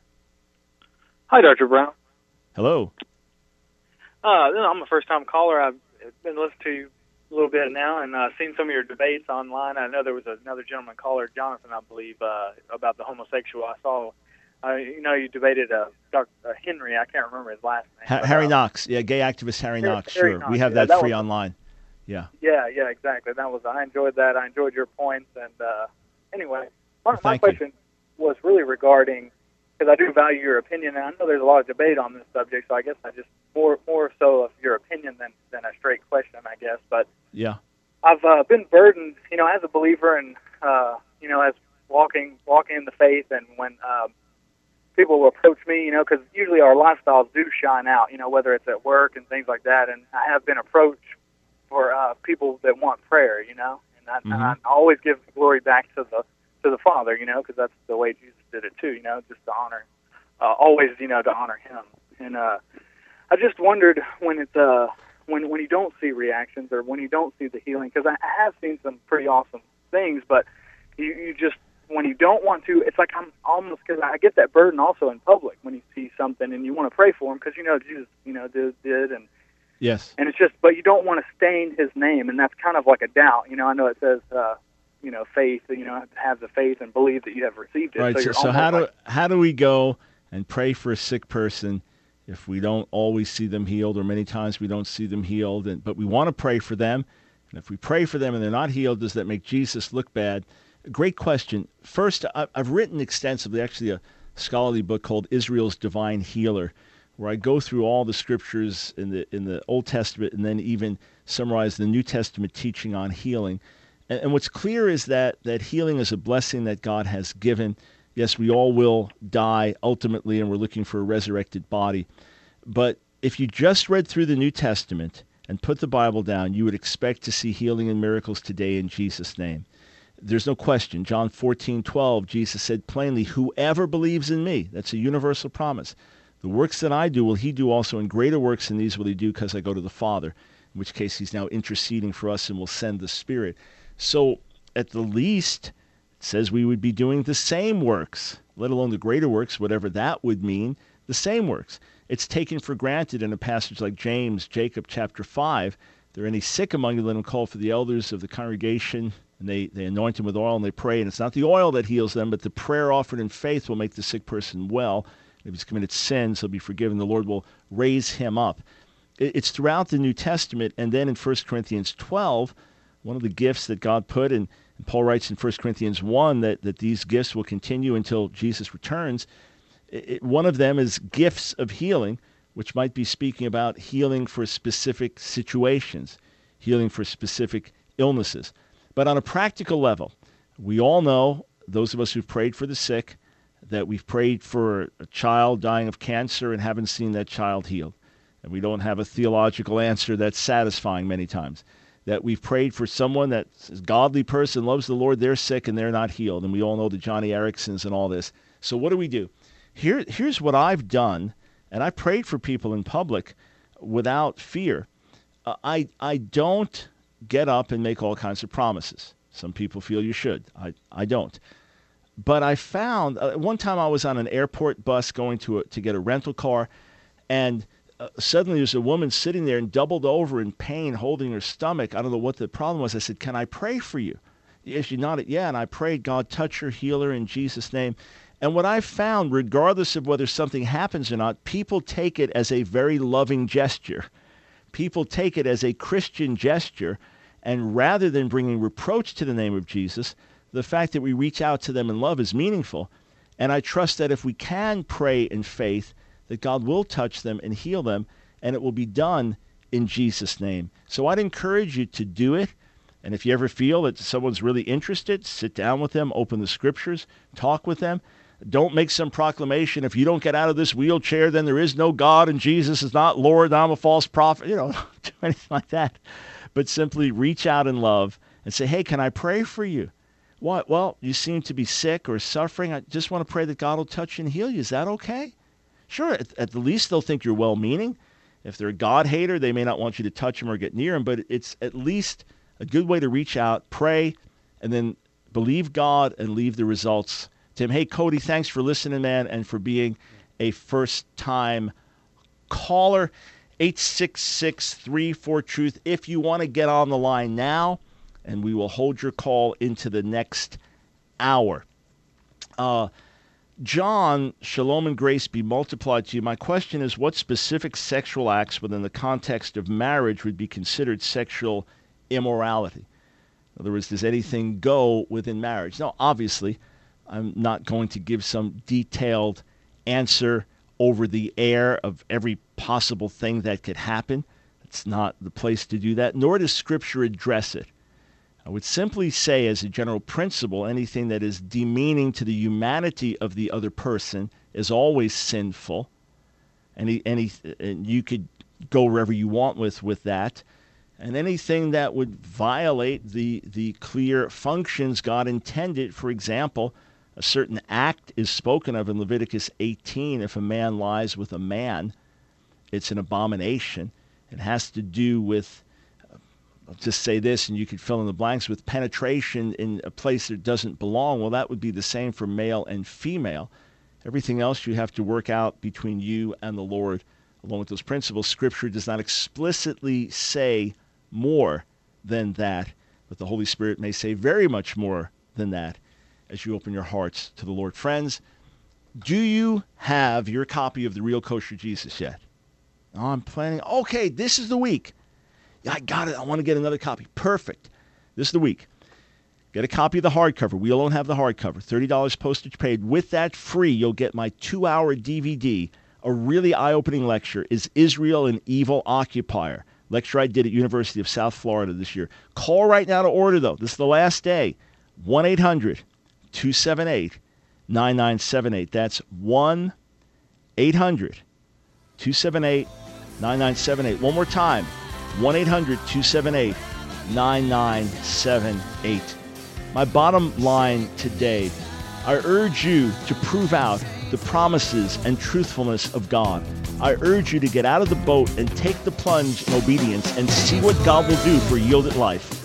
Hi, Doctor Brown. Hello. Uh, I'm a first-time caller. I've been listening to you a little bit now and uh, seen some of your debates online. I know there was another gentleman caller, Jonathan, I believe, uh, about the homosexual. I saw, uh, you know, you debated uh, Doctor Uh, Henry. I can't remember his last name. Ha- but, Harry uh, Knox. Yeah, gay activist Harry Harry, Knox. Harry Sure. Knox, We have yeah, that, that free was, online. Yeah. Yeah, yeah, exactly. That was. I enjoyed that. I enjoyed your points. And uh, anyway, my, Well, my question you. was really regarding, because I do value your opinion, and I know there's a lot of debate on this subject, so I guess I just more more so of your opinion than, than a straight question, I guess. But Yeah. I've uh, been burdened, you know, as a believer and, uh, you know, as walking walking in the faith, and when um, people will approach me, you know, because usually our lifestyles do shine out, you know, whether it's at work and things like that, and I have been approached for uh, people that want prayer, you know, and I, Mm-hmm. and I always give the glory back to the to the Father, you know, because that's the way Jesus did it too, you know, just to honor, uh, always, you know, to honor Him. And uh, I just wondered when it's uh, when when you don't see reactions or when you don't see the healing, because I, I have seen some pretty awesome things, but you, you just when you don't want to, it's like I'm almost, because I get that burden also in public when you see something and you want to pray for Him because you know Jesus, you know, did did and. Yes. And it's just, but you don't want to stain His name, and that's kind of like a doubt. You know, I know it says, uh, you know, faith. You know, have the faith and believe that you have received it. Right. So, you're so how do like, how do we go and pray for a sick person if we don't always see them healed, or many times we don't see them healed, and but we want to pray for them, and if we pray for them and they're not healed, does that make Jesus look bad? Great question. First, I've written extensively, actually, a scholarly book called Israel's Divine Healer, where I go through all the scriptures in the in the Old Testament and then even summarize the New Testament teaching on healing. And, and what's clear is that that healing is a blessing that God has given. Yes, we all will die ultimately, and we're looking for a resurrected body. But if you just read through the New Testament and put the Bible down, you would expect to see healing and miracles today in Jesus' name. There's no question. John fourteen twelve, Jesus said plainly, "Whoever believes in me," that's a universal promise. "The works that I do will he do also, and greater works than these will he do, because I go to the Father," in which case he's now interceding for us and will send the Spirit. So at the least, it says we would be doing the same works, let alone the greater works, whatever that would mean, the same works. It's taken for granted in a passage like James, Jacob chapter five, "There are any sick among you, let him call for the elders of the congregation and they, they anoint him with oil and they pray, and it's not the oil that heals them, but the prayer offered in faith will make the sick person well. If he's committed sins, he'll be forgiven. The Lord will raise him up. It's throughout the New Testament, and then in First Corinthians twelve, one of the gifts that God put, and, and Paul writes in First Corinthians one that, that these gifts will continue until Jesus returns. It, one of them is gifts of healing, which might be speaking about healing for specific situations, healing for specific illnesses. But on a practical level, we all know, those of us who've prayed for the sick, that we've prayed for a child dying of cancer and haven't seen that child healed. And we don't have a theological answer that's satisfying many times. That we've prayed for someone that's a godly person, loves the Lord, they're sick and they're not healed. And we all know the Johnny Ericssons and all this. So what do we do? Here, here's what I've done, and I prayed for people in public without fear. Uh, I, I don't get up and make all kinds of promises. Some people feel you should. I, I don't. But I found, uh, one time I was on an airport bus going to a, to get a rental car, and uh, suddenly there's a woman sitting there and doubled over in pain, holding her stomach. I don't know what the problem was. I said, "Can I pray for you?" Yeah, she nodded, yeah, and I prayed, "God, touch her, heal her in Jesus' name." And what I found, regardless of whether something happens or not, people take it as a very loving gesture. People take it as a Christian gesture, and rather than bringing reproach to the name of Jesus, the fact that we reach out to them in love is meaningful. And I trust that if we can pray in faith, that God will touch them and heal them, and it will be done in Jesus' name. So I'd encourage you to do it. And if you ever feel that someone's really interested, sit down with them, open the scriptures, talk with them. Don't make some proclamation, if you don't get out of this wheelchair, then there is no God and Jesus is not Lord, I'm a false prophet. You know, don't do anything like that. But simply reach out in love and say, "Hey, can I pray for you?" What? Well, you seem to be sick or suffering. I just want to pray that God will touch you and heal you. Is that okay? Sure, at, at the least they'll think you're well-meaning. If they're a God hater, they may not want you to touch them or get near them, but it's at least a good way to reach out, pray, and then believe God and leave the results to him. Hey, Cody, thanks for listening, man, and for being a first-time caller. eight six six, three four, truth if you want to get on the line now, and we will hold your call into the next hour. Uh, John, shalom and grace be multiplied to you. My question is, what specific sexual acts within the context of marriage would be considered sexual immorality? In other words, does anything go within marriage? Now, obviously, I'm not going to give some detailed answer over the air of every possible thing that could happen. It's not the place to do that, nor does Scripture address it. I would simply say, as a general principle, anything that is demeaning to the humanity of the other person is always sinful. Any, any, and you could go wherever you want with, with that. And anything that would violate the, the clear functions God intended. For example, a certain act is spoken of in Leviticus eighteen. If a man lies with a man, it's an abomination. It has to do with, I'll just say this, and you could fill in the blanks, with penetration in a place that doesn't belong. Well, that would be the same for male and female. Everything else you have to work out between you and the Lord along with those principles. Scripture does not explicitly say more than that, but the Holy Spirit may say very much more than that as you open your hearts to the Lord. Friends, do you have your copy of The Real Kosher Jesus yet? Oh, I'm planning. Okay, this is the week. I got it. I want to get another copy. Perfect. This is the week. Get a copy of the hardcover. We alone have the hardcover. thirty dollars postage paid. With that free, you'll get my two-hour D V D, a really eye-opening lecture, Is Israel an Evil Occupier? Lecture I did at University of South Florida this year. Call right now to order, though. This is the last day. one eight hundred, two seven eight, nine nine seven eight. That's one eight hundred, two seven eight, nine nine seven eight. One more time. one eight hundred, two seven eight, nine nine seven eight. My bottom line today, I urge you to prove out the promises and truthfulness of God. I urge you to get out of the boat and take the plunge in obedience and see what God will do for yielded life.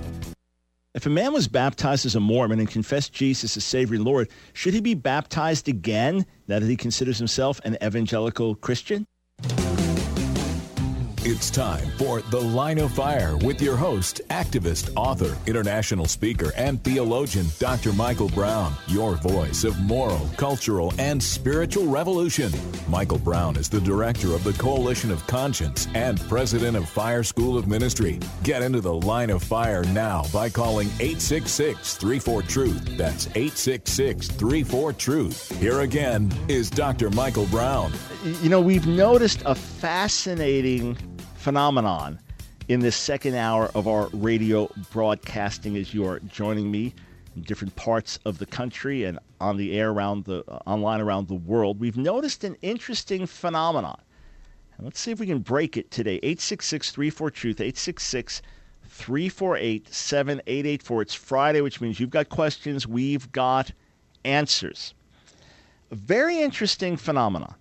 If a man was baptized as a Mormon and confessed Jesus as Savior and Lord, should he be baptized again now that he considers himself an evangelical Christian? It's time for The Line of Fire with your host, activist, author, international speaker, and theologian, Doctor Michael Brown, your voice of moral, cultural, and spiritual revolution. Michael Brown is the director of the Coalition of Conscience and president of Fire School of Ministry. Get into The Line of Fire now by calling eight six six, three four, truth. That's eight six six, three four, truth. Here again is Doctor Michael Brown. You know, we've noticed a fascinating phenomenon in this second hour of our radio broadcasting as you are joining me in different parts of the country and on the air around the uh, online around the world. We've noticed an interesting phenomenon. And let's see if we can break it today. eight six six, three four, truth, eight six six, three four eight, seven eight eight four. It's Friday, which means you've got questions, we've got answers. A very interesting phenomenon.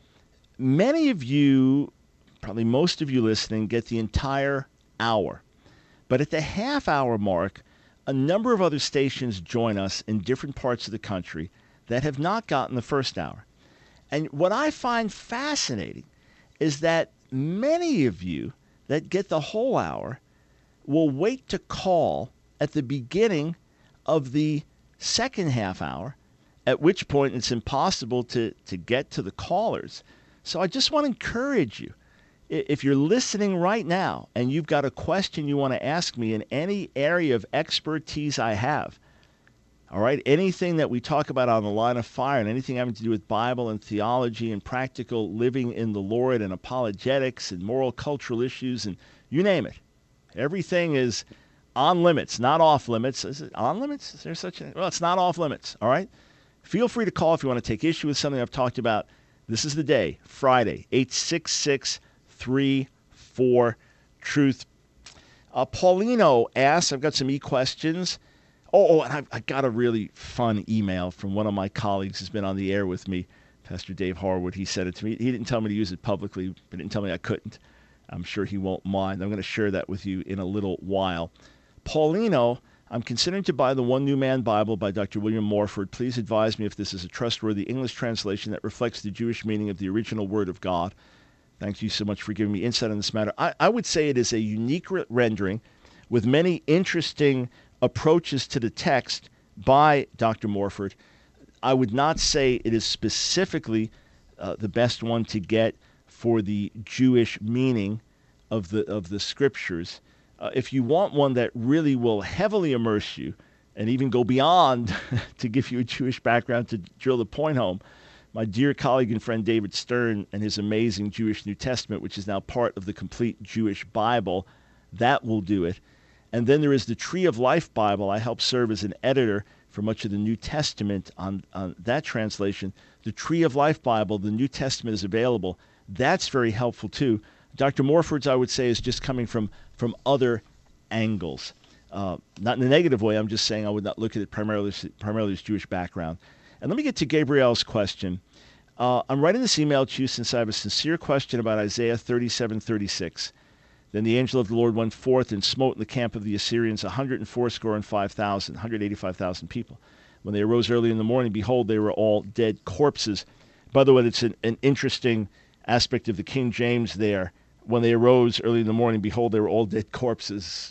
Many of you, probably most of you listening, get the entire hour. But at the half-hour mark, a number of other stations join us in different parts of the country that have not gotten the first hour. And what I find fascinating is that many of you that get the whole hour will wait to call at the beginning of the second half hour, at which point it's impossible to, to get to the callers. So I just want to encourage you, if you're listening right now and you've got a question you want to ask me in any area of expertise I have, all right, anything that we talk about on the Line of Fire and anything having to do with Bible and theology and practical living in the Lord and apologetics and moral cultural issues and you name it, everything is on limits, not off limits. Is it on limits? Is there such a, well, it's not off limits, all right? Feel free to call if you want to take issue with something I've talked about. This is the day, Friday, eight six six, three four, truth. Uh, Paulino asks, I've got some e-questions. Oh, oh and I've, I got a really fun email from one of my colleagues who's been on the air with me, Pastor Dave Harwood. He said it to me. He didn't tell me to use it publicly, but didn't tell me I couldn't. I'm sure he won't mind. I'm going to share that with you in a little while. Paulino, I'm considering to buy the One New Man Bible by Doctor William Morford. Please advise me if this is a trustworthy English translation that reflects the Jewish meaning of the original Word of God. Thank you so much for giving me insight on this matter. I, I would say it is a unique re- rendering with many interesting approaches to the text by Doctor Morford. I would not say it is specifically uh, the best one to get for the Jewish meaning of the of the Scriptures. Uh, if you want one that really will heavily immerse you and even go beyond to give you a Jewish background to drill the point home, my dear colleague and friend David Stern and his amazing Jewish New Testament, which is now part of the complete Jewish Bible, that will do it. And then there is the Tree of Life Bible. I help serve as an editor for much of the New Testament on, on that translation. The Tree of Life Bible, the New Testament is available. That's very helpful too. Doctor Morford's, I would say, is just coming from, from other angles. Uh, not in a negative way. I'm just saying I would not look at it primarily, primarily as Jewish background. And let me get to Gabrielle's question. Uh, I'm writing this email to you since I have a sincere question about Isaiah thirty-seven thirty-six. Then the angel of the Lord went forth and smote in the camp of the Assyrians a hundred and fourscore and five thousand, one hundred eighty-five thousand people. When they arose early in the morning, behold, they were all dead corpses. By the way, it's an, an interesting aspect of the King James there. When they arose early in the morning, behold, they were all dead corpses.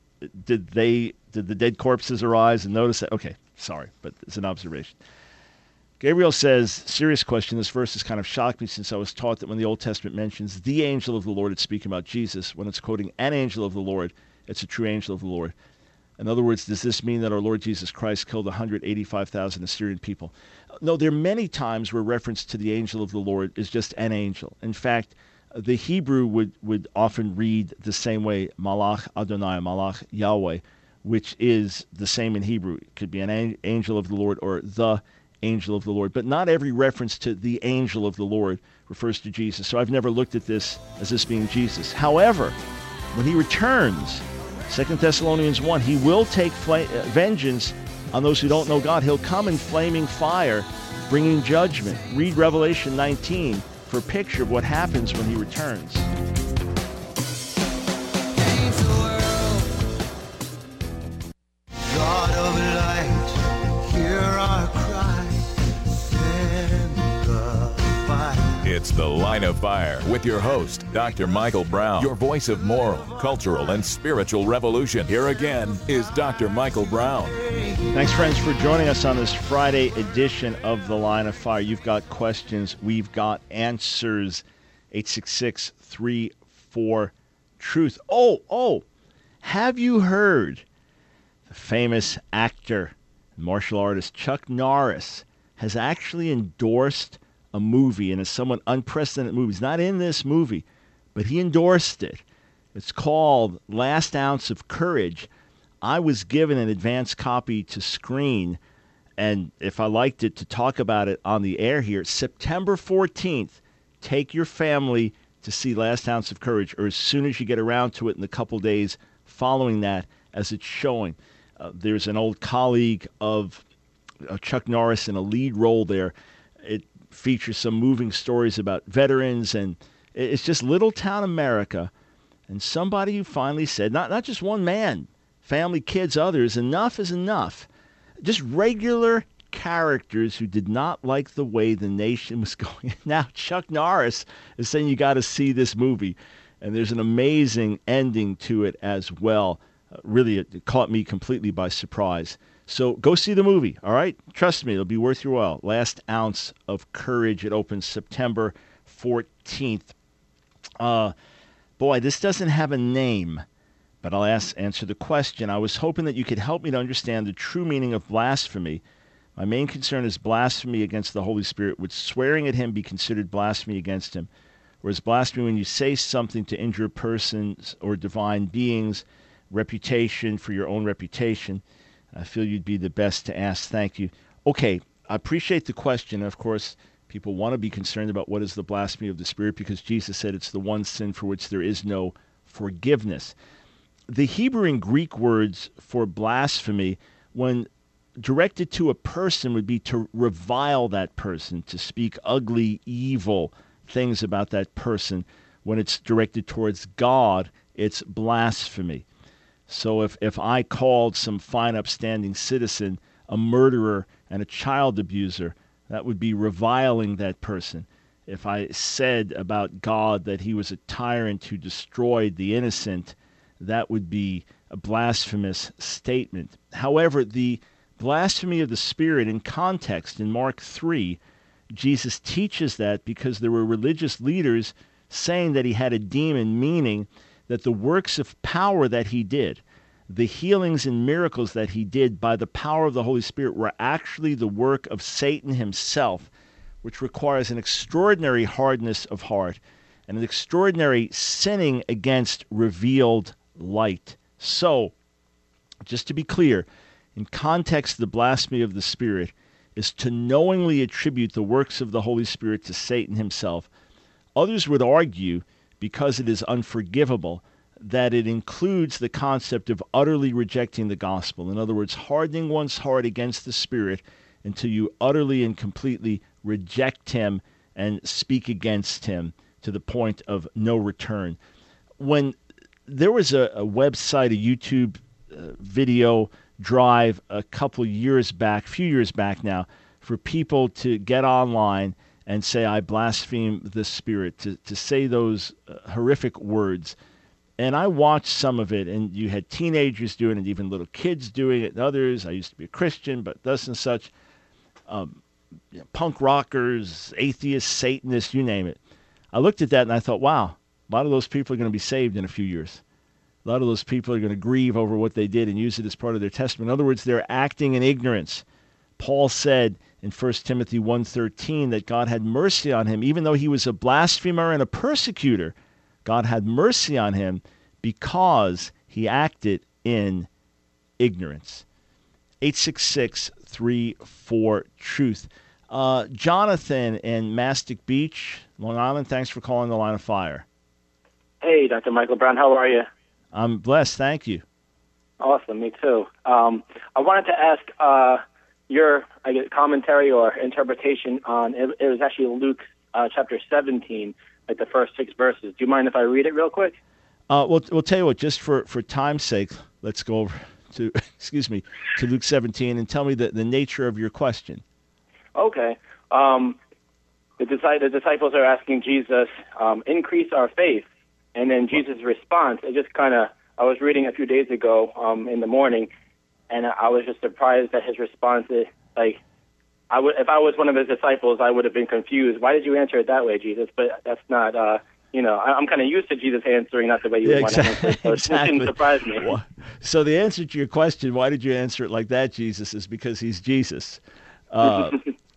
Did they? Did the dead corpses arise and notice that? Okay, sorry, but it's an observation. Gabriel says, serious question. This verse has kind of shocked me since I was taught that when the Old Testament mentions the angel of the Lord, it's speaking about Jesus. When it's quoting an angel of the Lord, it's a true angel of the Lord. In other words, does this mean that our Lord Jesus Christ killed one hundred eighty-five thousand Assyrian people? No, there are many times where reference to the angel of the Lord is just an angel. In fact, the Hebrew would, would often read the same way, Malach Adonai, Malach Yahweh, which is the same in Hebrew. It could be an angel of the Lord or the angel of the Lord. But not every reference to the angel of the Lord refers to Jesus. So I've never looked at this as this being Jesus. However, when he returns, Second Thessalonians one, he will take fl- vengeance on those who don't know God. He'll come in flaming fire, bringing judgment. Read Revelation nineteen for a picture of what happens when he returns. God of light, hear our cry, send the fire. It's The Line of Fire with your host, Doctor Michael Brown, your voice of moral, cultural, and spiritual revolution. Here again is Doctor Michael Brown. Thanks, friends, for joining us on this Friday edition of The Line of Fire. You've got questions. We've got answers. eight six six, three four, truth. Oh, oh, have you heard the famous actor and martial artist Chuck Norris has actually endorsed a movie, and a somewhat unprecedented movie. He's not in this movie, but he endorsed it. It's called Last Ounce of Courage. I was given an advance copy to screen, and if I liked it, to talk about it on the air here. September fourteenth, take your family to see Last Ounce of Courage, or as soon as you get around to it in the couple days following that as it's showing. Uh, there's an old colleague of, of Chuck Norris in a lead role there. It features some moving stories about veterans, and it's just little town America. And somebody who finally said, not, not just one man, family, kids, others, enough is enough. Just regular characters who did not like the way the nation was going. Now Chuck Norris is saying you got to see this movie, and there's an amazing ending to it as well. Uh, really, it caught me completely by surprise. So go see the movie, all right? Trust me, it'll be worth your while. Last Ounce of Courage. It opens September fourteenth. Uh, boy, this doesn't have a name, but I'll ask, answer the question. I was hoping that you could help me to understand the true meaning of blasphemy. My main concern is blasphemy against the Holy Spirit. Would swearing at him be considered blasphemy against him? Or is blasphemy when you say something to injure persons or divine beings, reputation for your own reputation? I feel you'd be the best to ask. Thank you. Okay, I appreciate the question. Of course, people want to be concerned about what is the blasphemy of the Spirit, because Jesus said it's the one sin for which there is no forgiveness. The Hebrew and Greek words for blasphemy, when directed to a person, would be to revile that person, to speak ugly, evil things about that person. When it's directed towards God, it's blasphemy. So if, if I called some fine, upstanding citizen a murderer and a child abuser, that would be reviling that person. If I said about God that he was a tyrant who destroyed the innocent, that would be a blasphemous statement. However, the blasphemy of the Spirit in context in Mark three, Jesus teaches that because there were religious leaders saying that he had a demon, meaning that the works of power that he did, the healings and miracles that he did by the power of the Holy Spirit, were actually the work of Satan himself, which requires an extraordinary hardness of heart and an extraordinary sinning against revealed light. So, just to be clear, in context, the blasphemy of the Spirit is to knowingly attribute the works of the Holy Spirit to Satan himself. Others would argue, because it is unforgivable, that it includes the concept of utterly rejecting the gospel. In other words, hardening one's heart against the Spirit until you utterly and completely reject him and speak against him to the point of no return. When there was a, a website, a YouTube uh, video drive a couple years back, a few years back now, for people to get online and say, I blaspheme the Spirit, to, to say those uh, horrific words. And I watched some of it, and you had teenagers doing it, even little kids doing it, and others. I used to be a Christian, but thus and such. Um, you know, punk rockers, atheists, Satanists, you name it. I looked at that and I thought, wow, a lot of those people are going to be saved in a few years. A lot of those people are going to grieve over what they did and use it as part of their testimony. In other words, they're acting in ignorance. Paul said in First Timothy one thirteen that God had mercy on him, even though he was a blasphemer and a persecutor. God had mercy on him because he acted in ignorance. eight six six, three four, truth. Uh, Jonathan in Mastic Beach, Long Island, thanks for calling the Line of Fire. Hey, Doctor Michael Brown, how are you? I'm blessed, thank you. Awesome, me too. Um, I wanted to ask uh, your I guess, commentary or interpretation on, it, it was actually Luke uh, chapter seventeen, like the first six verses. Do you mind if I read it real quick? Uh, we'll, we'll tell you what, just for, for time's sake, let's go over to, excuse me, to Luke seventeen and tell me the, the nature of your question. Okay. Um, the, disci- the disciples are asking Jesus, um, increase our faith. And then Jesus' response, it just kind of, I was reading a few days ago um, in the morning, and I was just surprised at his response. It, like, I would, if I was one of his disciples, I would have been confused. Why did you answer it that way, Jesus? But that's not, uh, you know, I, I'm kind of used to Jesus answering not the way you yeah, would exactly, want to answer. So exactly. it didn't surprise me. So the answer to your question, why did you answer it like that, Jesus, is because he's Jesus. Uh,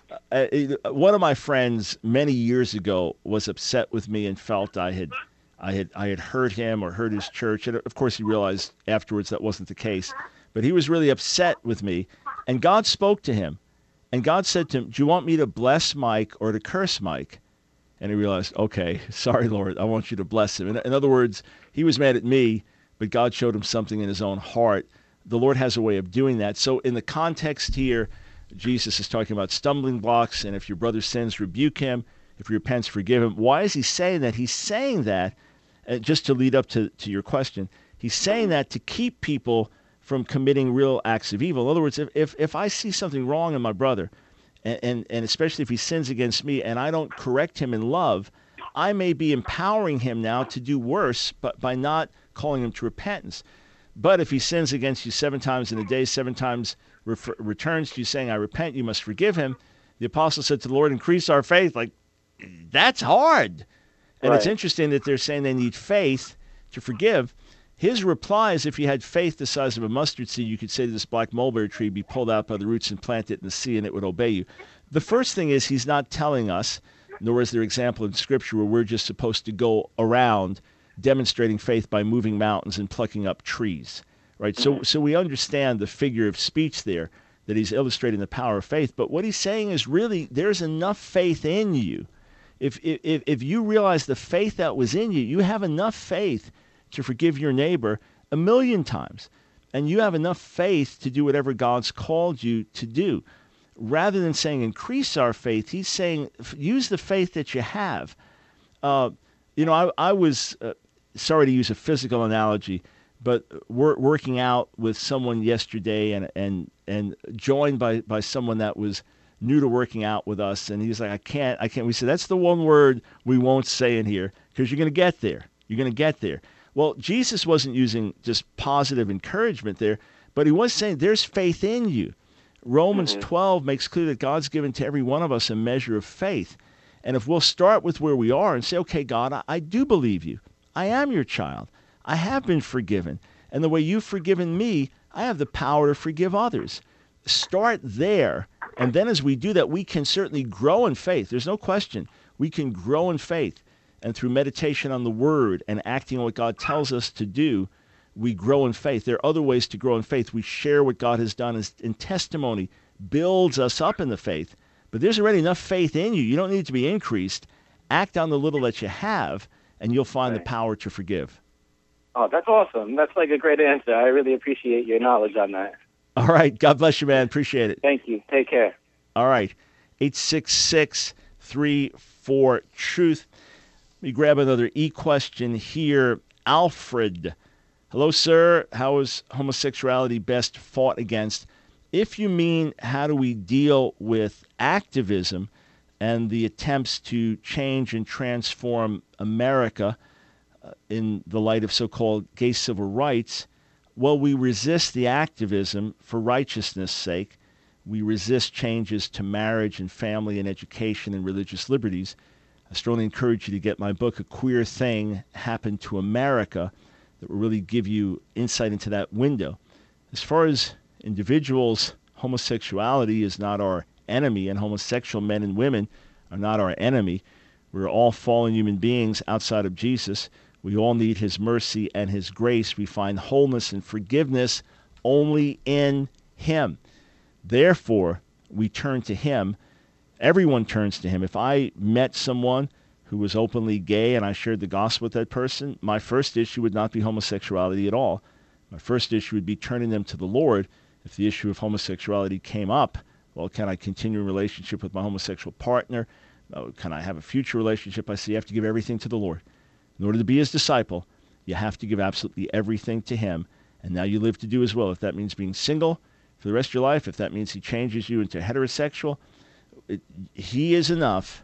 one of my friends many years ago was upset with me and felt I had, I had, I had hurt him or hurt his church. And of course, he realized afterwards that wasn't the case. But he was really upset with me, and God spoke to him. And God said to him, do you want me to bless Mike or to curse Mike? And he realized, okay, sorry, Lord, I want you to bless him. In, in other words, he was mad at me, but God showed him something in his own heart. The Lord has a way of doing that. So in the context here, Jesus is talking about stumbling blocks, and if your brother sins, rebuke him. If he repents, forgive him. Why is he saying that? He's saying that, uh, just to lead up to, to your question, he's saying that to keep people from committing real acts of evil. In other words, if, if, if I see something wrong in my brother, and, and, and especially if he sins against me, and I don't correct him in love, I may be empowering him now to do worse, but by not calling him to repentance. But if he sins against you seven times in a day, seven times refer, returns to you saying, I repent, you must forgive him. The apostle said to the Lord, increase our faith. Like, that's hard. And right. It's interesting that they're saying they need faith to forgive. His reply is, if you had faith the size of a mustard seed, you could say to this black mulberry tree, be pulled out by the roots and planted in the sea, and it would obey you. The first thing is he's not telling us, nor is there example in Scripture where we're just supposed to go around demonstrating faith by moving mountains and plucking up trees, right? So, so we understand the figure of speech there, that he's illustrating the power of faith. But what he's saying is really there's enough faith in you. If, if, if you realize the faith that was in you, you have enough faith to forgive your neighbor a million times. And you have enough faith to do whatever God's called you to do. Rather than saying increase our faith, he's saying use the faith that you have. Uh, you know, I, I was, uh, sorry to use a physical analogy, but we're working out with someone yesterday and and, and joined by, by someone that was new to working out with us. And he's like, I can't, I can't. We said, that's the one word we won't say in here because you're going to get there. You're going to get there. Well, Jesus wasn't using just positive encouragement there, but he was saying there's faith in you. Romans mm-hmm. twelve makes clear that God's given to every one of us a measure of faith. And if we'll start with where we are and say, okay, God, I, I do believe you. I am your child. I have been forgiven. And the way you've forgiven me, I have the power to forgive others. Start there. And then as we do that, we can certainly grow in faith. There's no question. We can grow in faith. And through meditation on the Word and acting on what God tells us to do, we grow in faith. There are other ways to grow in faith. We share what God has done as, in testimony, builds us up in the faith. But there's already enough faith in you. You don't need it to be increased. Act on the little that you have, and you'll find right. the power to forgive. Oh, that's awesome. That's like a great answer. I really appreciate your knowledge on that. All right. God bless you, man. Appreciate it. Thank you. Take care. All right. eight six six, three four, truth. Let me grab another e-question here. Alfred. Hello, sir. How is homosexuality best fought against? If you mean how do we deal with activism and the attempts to change and transform America uh, in the light of so-called gay civil rights, well, we resist the activism for righteousness' sake. We resist changes to marriage and family and education and religious liberties. I strongly encourage you to get my book, A Queer Thing Happened to America, that will really give you insight into that window. As far as individuals, homosexuality is not our enemy, and homosexual men and women are not our enemy. We're all fallen human beings outside of Jesus. We all need his mercy and his grace. We find wholeness and forgiveness only in him. Therefore, we turn to him. Everyone turns to him. If I met someone who was openly gay and I shared the gospel with that person, my first issue would not be homosexuality at all. My first issue would be turning them to the Lord. If the issue of homosexuality came up, well, can I continue a relationship with my homosexual partner? Uh, can I have a future relationship? I say you have to give everything to the Lord. In order to be his disciple, you have to give absolutely everything to him. And now you live to do as well. If that means being single for the rest of your life, if that means he changes you into heterosexual, it, he is enough.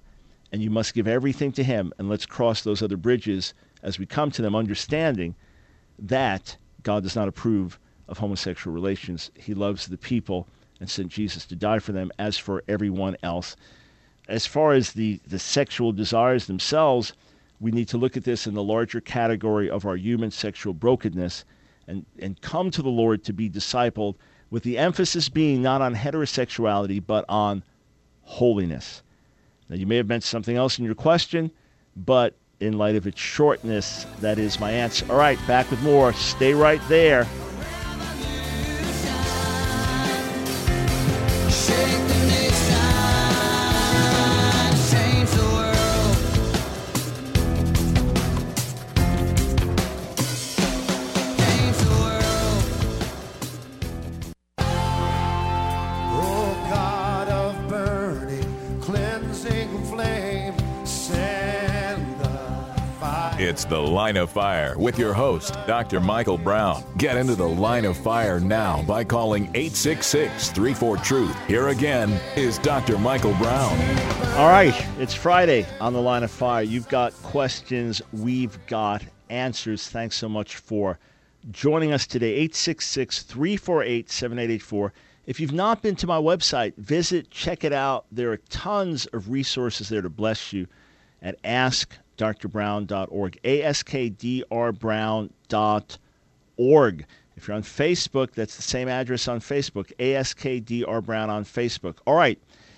and you must give everything to him, and let's cross those other bridges as we come to them, understanding that God does not approve of homosexual relations. He loves the people and sent Jesus to die for them, as for everyone else. As far as the, the sexual desires themselves, we need to look at this in the larger category of our human sexual brokenness and, and come to the Lord to be discipled, with the emphasis being not on heterosexuality, but on holiness. Now, you may have meant something else in your question, but in light of its shortness, that is my answer. All right, back with more. Stay right there. It's The Line of Fire with your host, Doctor Michael Brown. Get into the Line of Fire now by calling eight six six, three four, truth. Here again is Doctor Michael Brown. All right, it's Friday on The Line of Fire. You've got questions, we've got answers. Thanks so much for joining us today. eight six six, three four eight, seven eight eight four. If you've not been to my website, visit, check it out. There are tons of resources there to bless you at ask dr brown dot org, A S K D R brown dot org. If you're on Facebook, that's the same address on Facebook, A S K D R brown on Facebook. All right.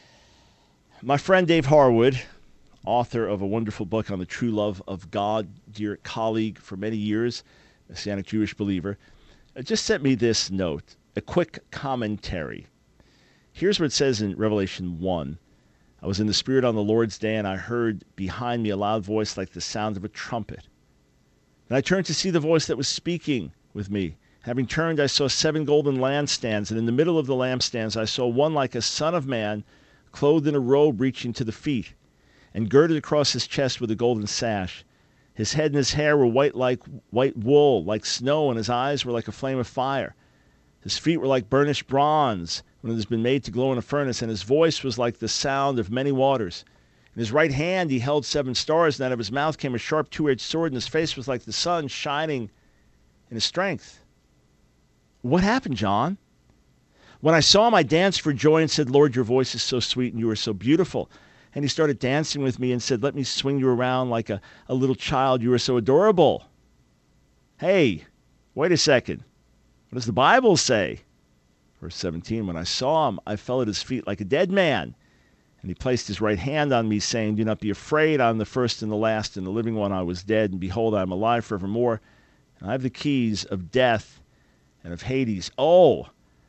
My friend Dave Harwood, author of a wonderful book on the true love of God, dear colleague for many years, Messianic Jewish believer, just sent me this note, a quick commentary. Here's what it says in Revelation one. I was in the Spirit on the Lord's day, and I heard behind me a loud voice like the sound of a trumpet. And I turned to see the voice that was speaking with me. Having turned, I saw seven golden lampstands, and in the middle of the lampstands I saw one like a son of man, clothed in a robe reaching to the feet, and girded across his chest with a golden sash. His head and his hair were white like white wool, like snow, and his eyes were like a flame of fire. His feet were like burnished bronze, when it has been made to glow in a furnace, and his voice was like the sound of many waters. In his right hand he held seven stars, and out of his mouth came a sharp two-edged sword, and his face was like the sun shining in his strength. What happened, John? When I saw him, I danced for joy and said, Lord, your voice is so sweet and you are so beautiful. And he started dancing with me and said, let me swing you around like a, a little child. You are so adorable. Hey, wait a second. What does the Bible say? Verse seventeen, when I saw him, I fell at his feet like a dead man. And he placed his right hand on me, saying, do not be afraid. I am the first and the last, and the living one. I was dead, and behold, I am alive forevermore. And I have the keys of death and of Hades. Oh,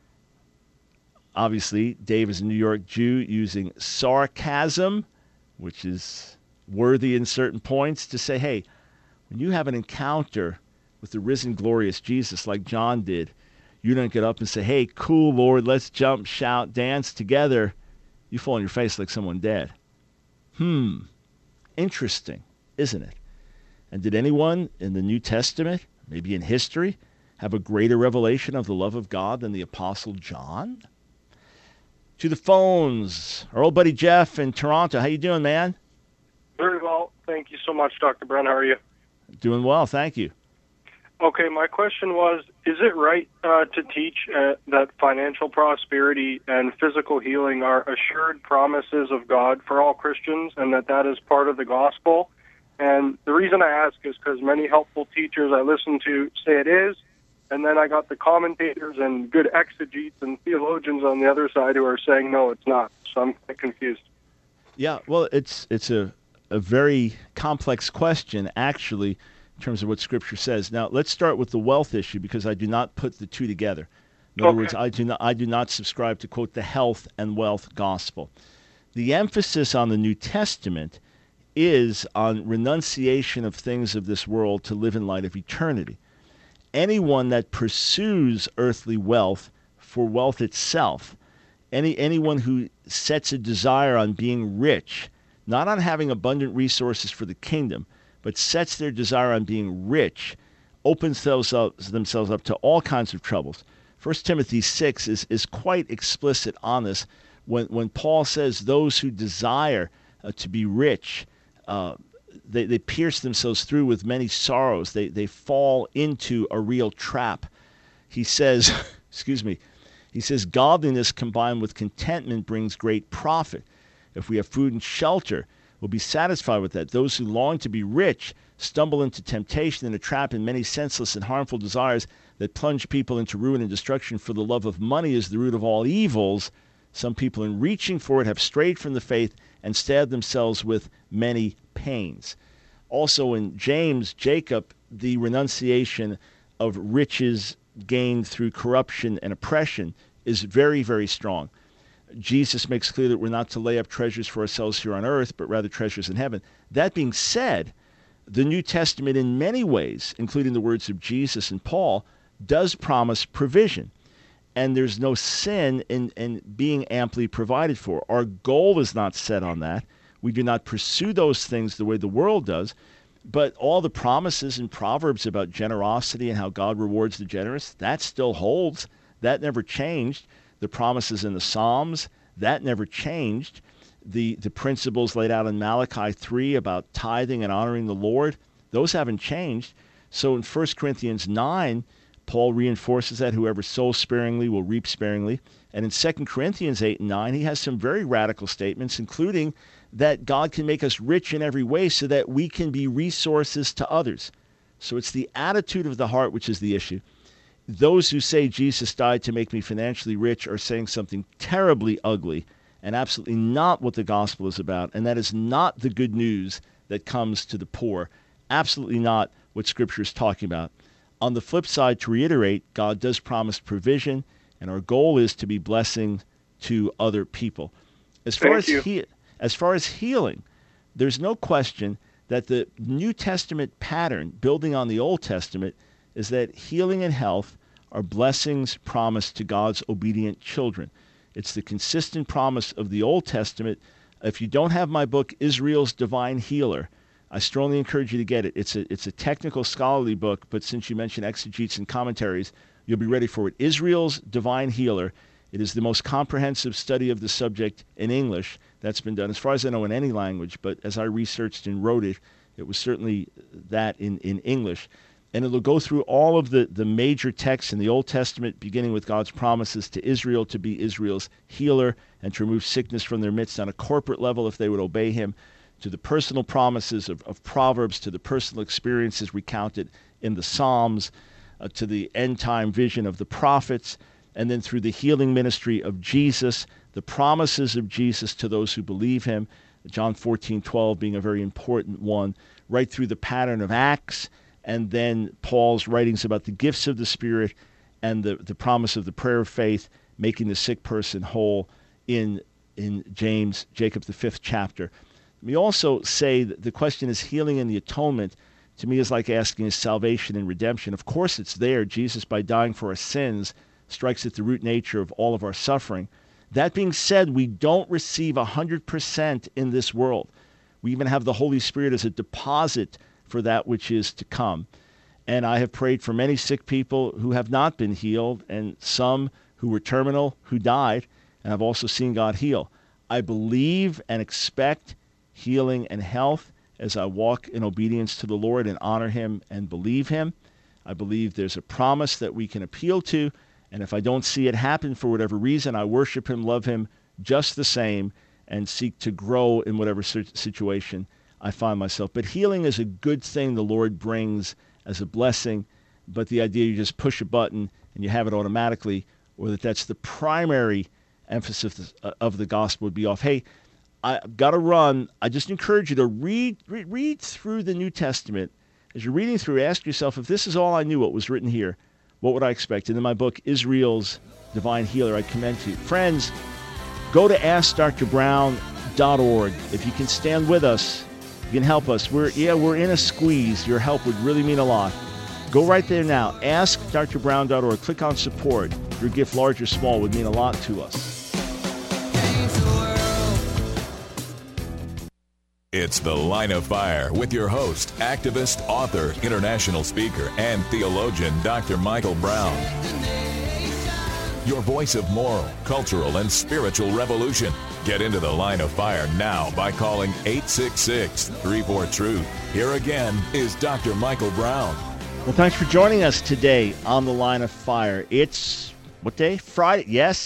obviously, Dave is a New York Jew using sarcasm, which is worthy in certain points, to say, hey, when you have an encounter with the risen, glorious Jesus like John did, you don't get up and say, hey, cool, Lord, let's jump, shout, dance together. You fall on your face like someone dead. Hmm. Interesting, isn't it? And did anyone in the New Testament, maybe in history, have a greater revelation of the love of God than the Apostle John? To the phones. Our old buddy Jeff in Toronto. How you doing, man? Very well. Thank you so much, Doctor Brown. How are you? Doing well, thank you. Okay, my question was, is it right uh, to teach uh, that financial prosperity and physical healing are assured promises of God for all Christians, and that that is part of the gospel? And the reason I ask is because many helpful teachers I listen to say it is, and then I got the commentators and good exegetes and theologians on the other side who are saying, no, it's not. So I'm confused. Yeah, well, it's it's a, a very complex question, actually, in terms of what Scripture says. Now, let's start with the wealth issue, because I do not put the two together. In other okay. words, I do not I do not subscribe to, quote, the health and wealth gospel. The emphasis on the New Testament is on renunciation of things of this world to live in light of eternity. Anyone that pursues earthly wealth for wealth itself, any anyone who sets a desire on being rich, not on having abundant resources for the kingdom, but sets their desire on being rich, opens themselves, themselves up to all kinds of troubles. First Timothy six is, is quite explicit on this when, when Paul says those who desire uh, to be rich. Uh, they, they pierce themselves through with many sorrows. They, they fall into a real trap. He says, excuse me, he says, godliness combined with contentment brings great profit. If we have food and shelter, we'll be satisfied with that. Those who long to be rich stumble into temptation and a trap in many senseless and harmful desires that plunge people into ruin and destruction. For the love of money is the root of all evils. Some people in reaching for it have strayed from the faith and stabbed themselves with many pains. Also in James, Jacob, the renunciation of riches gained through corruption and oppression is very, very strong. Jesus makes clear that we're not to lay up treasures for ourselves here on earth, but rather treasures in heaven. That being said, the New Testament in many ways, including the words of Jesus and Paul, does promise provision. And there's no sin in, in being amply provided for. Our goal is not set on that. We do not pursue those things the way the world does. But all the promises in Proverbs about generosity and how God rewards the generous, that still holds. That never changed. The promises in the Psalms, that never changed. The, the principles laid out in Malachi three about tithing and honoring the Lord, those haven't changed. So in First Corinthians nine, Paul reinforces that whoever sows sparingly will reap sparingly. And in Second Corinthians eight and nine, he has some very radical statements, including that God can make us rich in every way so that we can be resources to others. So it's the attitude of the heart which is the issue. Those who say Jesus died to make me financially rich are saying something terribly ugly and absolutely not what the gospel is about. And that is not the good news that comes to the poor. Absolutely not what Scripture is talking about. On the flip side, to reiterate, God does promise provision, and our goal is to be blessing to other people. As far as he, as far as healing, there's no question that the New Testament pattern, building on the Old Testament, is that healing and health are blessings promised to God's obedient children. It's the consistent promise of the Old Testament. If you don't have my book, Israel's Divine Healer, I strongly encourage you to get it. It's a it's a technical, scholarly book, but since you mentioned exegetes and commentaries, you'll be ready for it. Israel's Divine Healer. It is the most comprehensive study of the subject in English that's been done, as far as I know, in any language. But as I researched and wrote it, it was certainly that in, in English. And it'll go through all of the, the major texts in the Old Testament, beginning with God's promises to Israel to be Israel's healer and to remove sickness from their midst on a corporate level if they would obey him, to the personal promises of, of Proverbs, to the personal experiences recounted in the Psalms, uh, to the end-time vision of the prophets, and then through the healing ministry of Jesus, the promises of Jesus to those who believe him, John fourteen twelve being a very important one, right through the pattern of Acts, and then Paul's writings about the gifts of the Spirit and the, the promise of the prayer of faith, making the sick person whole in, in James, Jacob, the fifth chapter. We also say that the question is healing and the atonement, to me, is like asking is salvation and redemption. Of course it's there. Jesus, by dying for our sins, strikes at the root nature of all of our suffering. That being said, we don't receive one hundred percent in this world. We even have the Holy Spirit as a deposit for that which is to come. And I have prayed for many sick people who have not been healed, and some who were terminal who died, and I've also seen God heal. I believe and expect healing and health as I walk in obedience to the Lord and honor him and believe him. I believe there's a promise that we can appeal to, and if I don't see it happen for whatever reason, I worship him, love him just the same, and seek to grow in whatever situation I find myself. But healing is a good thing the Lord brings as a blessing, but the idea you just push a button and you have it automatically, or that that's the primary emphasis of the gospel, would be off. Hey, I've got to run. I just encourage you to read, read read through the New Testament. As you're reading through, ask yourself, if this is all I knew what was written here, what would I expect? And in my book, Israel's Divine Healer, I commend to you. Friends, go to ask dr brown dot org. If you can stand with us, you can help us. We're yeah, we're in a squeeze. Your help would really mean a lot. Go right there now. ask dr brown dot org. Click on support. Your gift, large or small, would mean a lot to us. It's The Line of Fire with your host, activist, author, international speaker, and theologian, Doctor Michael Brown. your voice of moral, cultural, and spiritual revolution. Get into the Line of Fire now by calling eight six six, three four, truth. Here again is Doctor Michael Brown. Well, thanks for joining us today on the Line of Fire. It's, what day? Friday. Yes,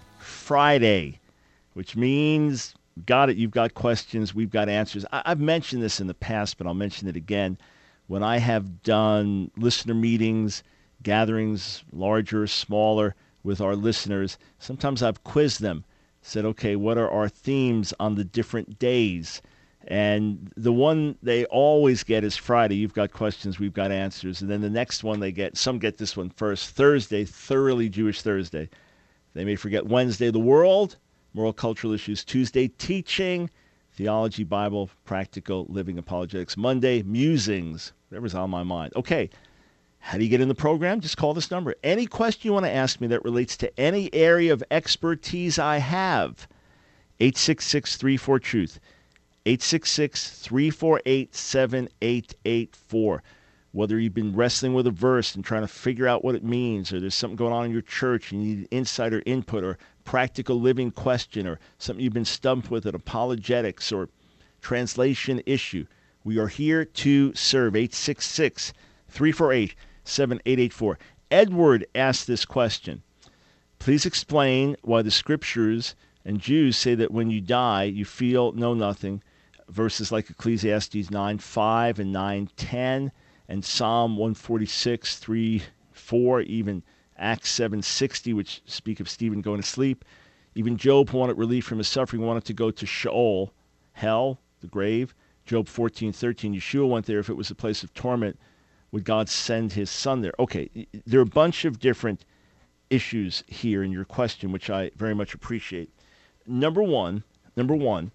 Friday, which means, got it, you've got questions, we've got answers. I- I've mentioned this in the past, but I'll mention it again. When I have done listener meetings, gatherings, larger or smaller, with our listeners, sometimes I've quizzed them, said, okay, what are our themes on the different days? And the one they always get is Friday. You've got questions, we've got answers. And then the next one they get, some get this one first, Thursday, thoroughly Jewish Thursday. They may forget Wednesday, the world, moral cultural issues. Tuesday, teaching, theology, Bible, practical, living, apologetics. Monday, musings, whatever's on my mind. Okay, how do you get in the program? Just call this number. Any question you want to ask me that relates to any area of expertise I have, eight six six, three four, truth. eight six six, three four eight, seven eight eight four. Whether you've been wrestling with a verse and trying to figure out what it means, or there's something going on in your church, you need insider input, or practical living question, or something you've been stumped with at apologetics or translation issue, we are here to serve. eight six six, three four eight, seven eight eight four. Edward asked this question. Please explain why the scriptures and Jews say that when you die, you feel know nothing. Verses like Ecclesiastes nine five and nine ten, and Psalm one forty-six, three, four, even Acts seven sixty, which speak of Stephen going to sleep. Even Job, who wanted relief from his suffering, wanted to go to Sheol, hell, the grave. Job fourteen thirteen, Yeshua went there if it was a place of torment. Would God send his son there? Okay, there are a bunch of different issues here in your question, which I very much appreciate. Number one, number one,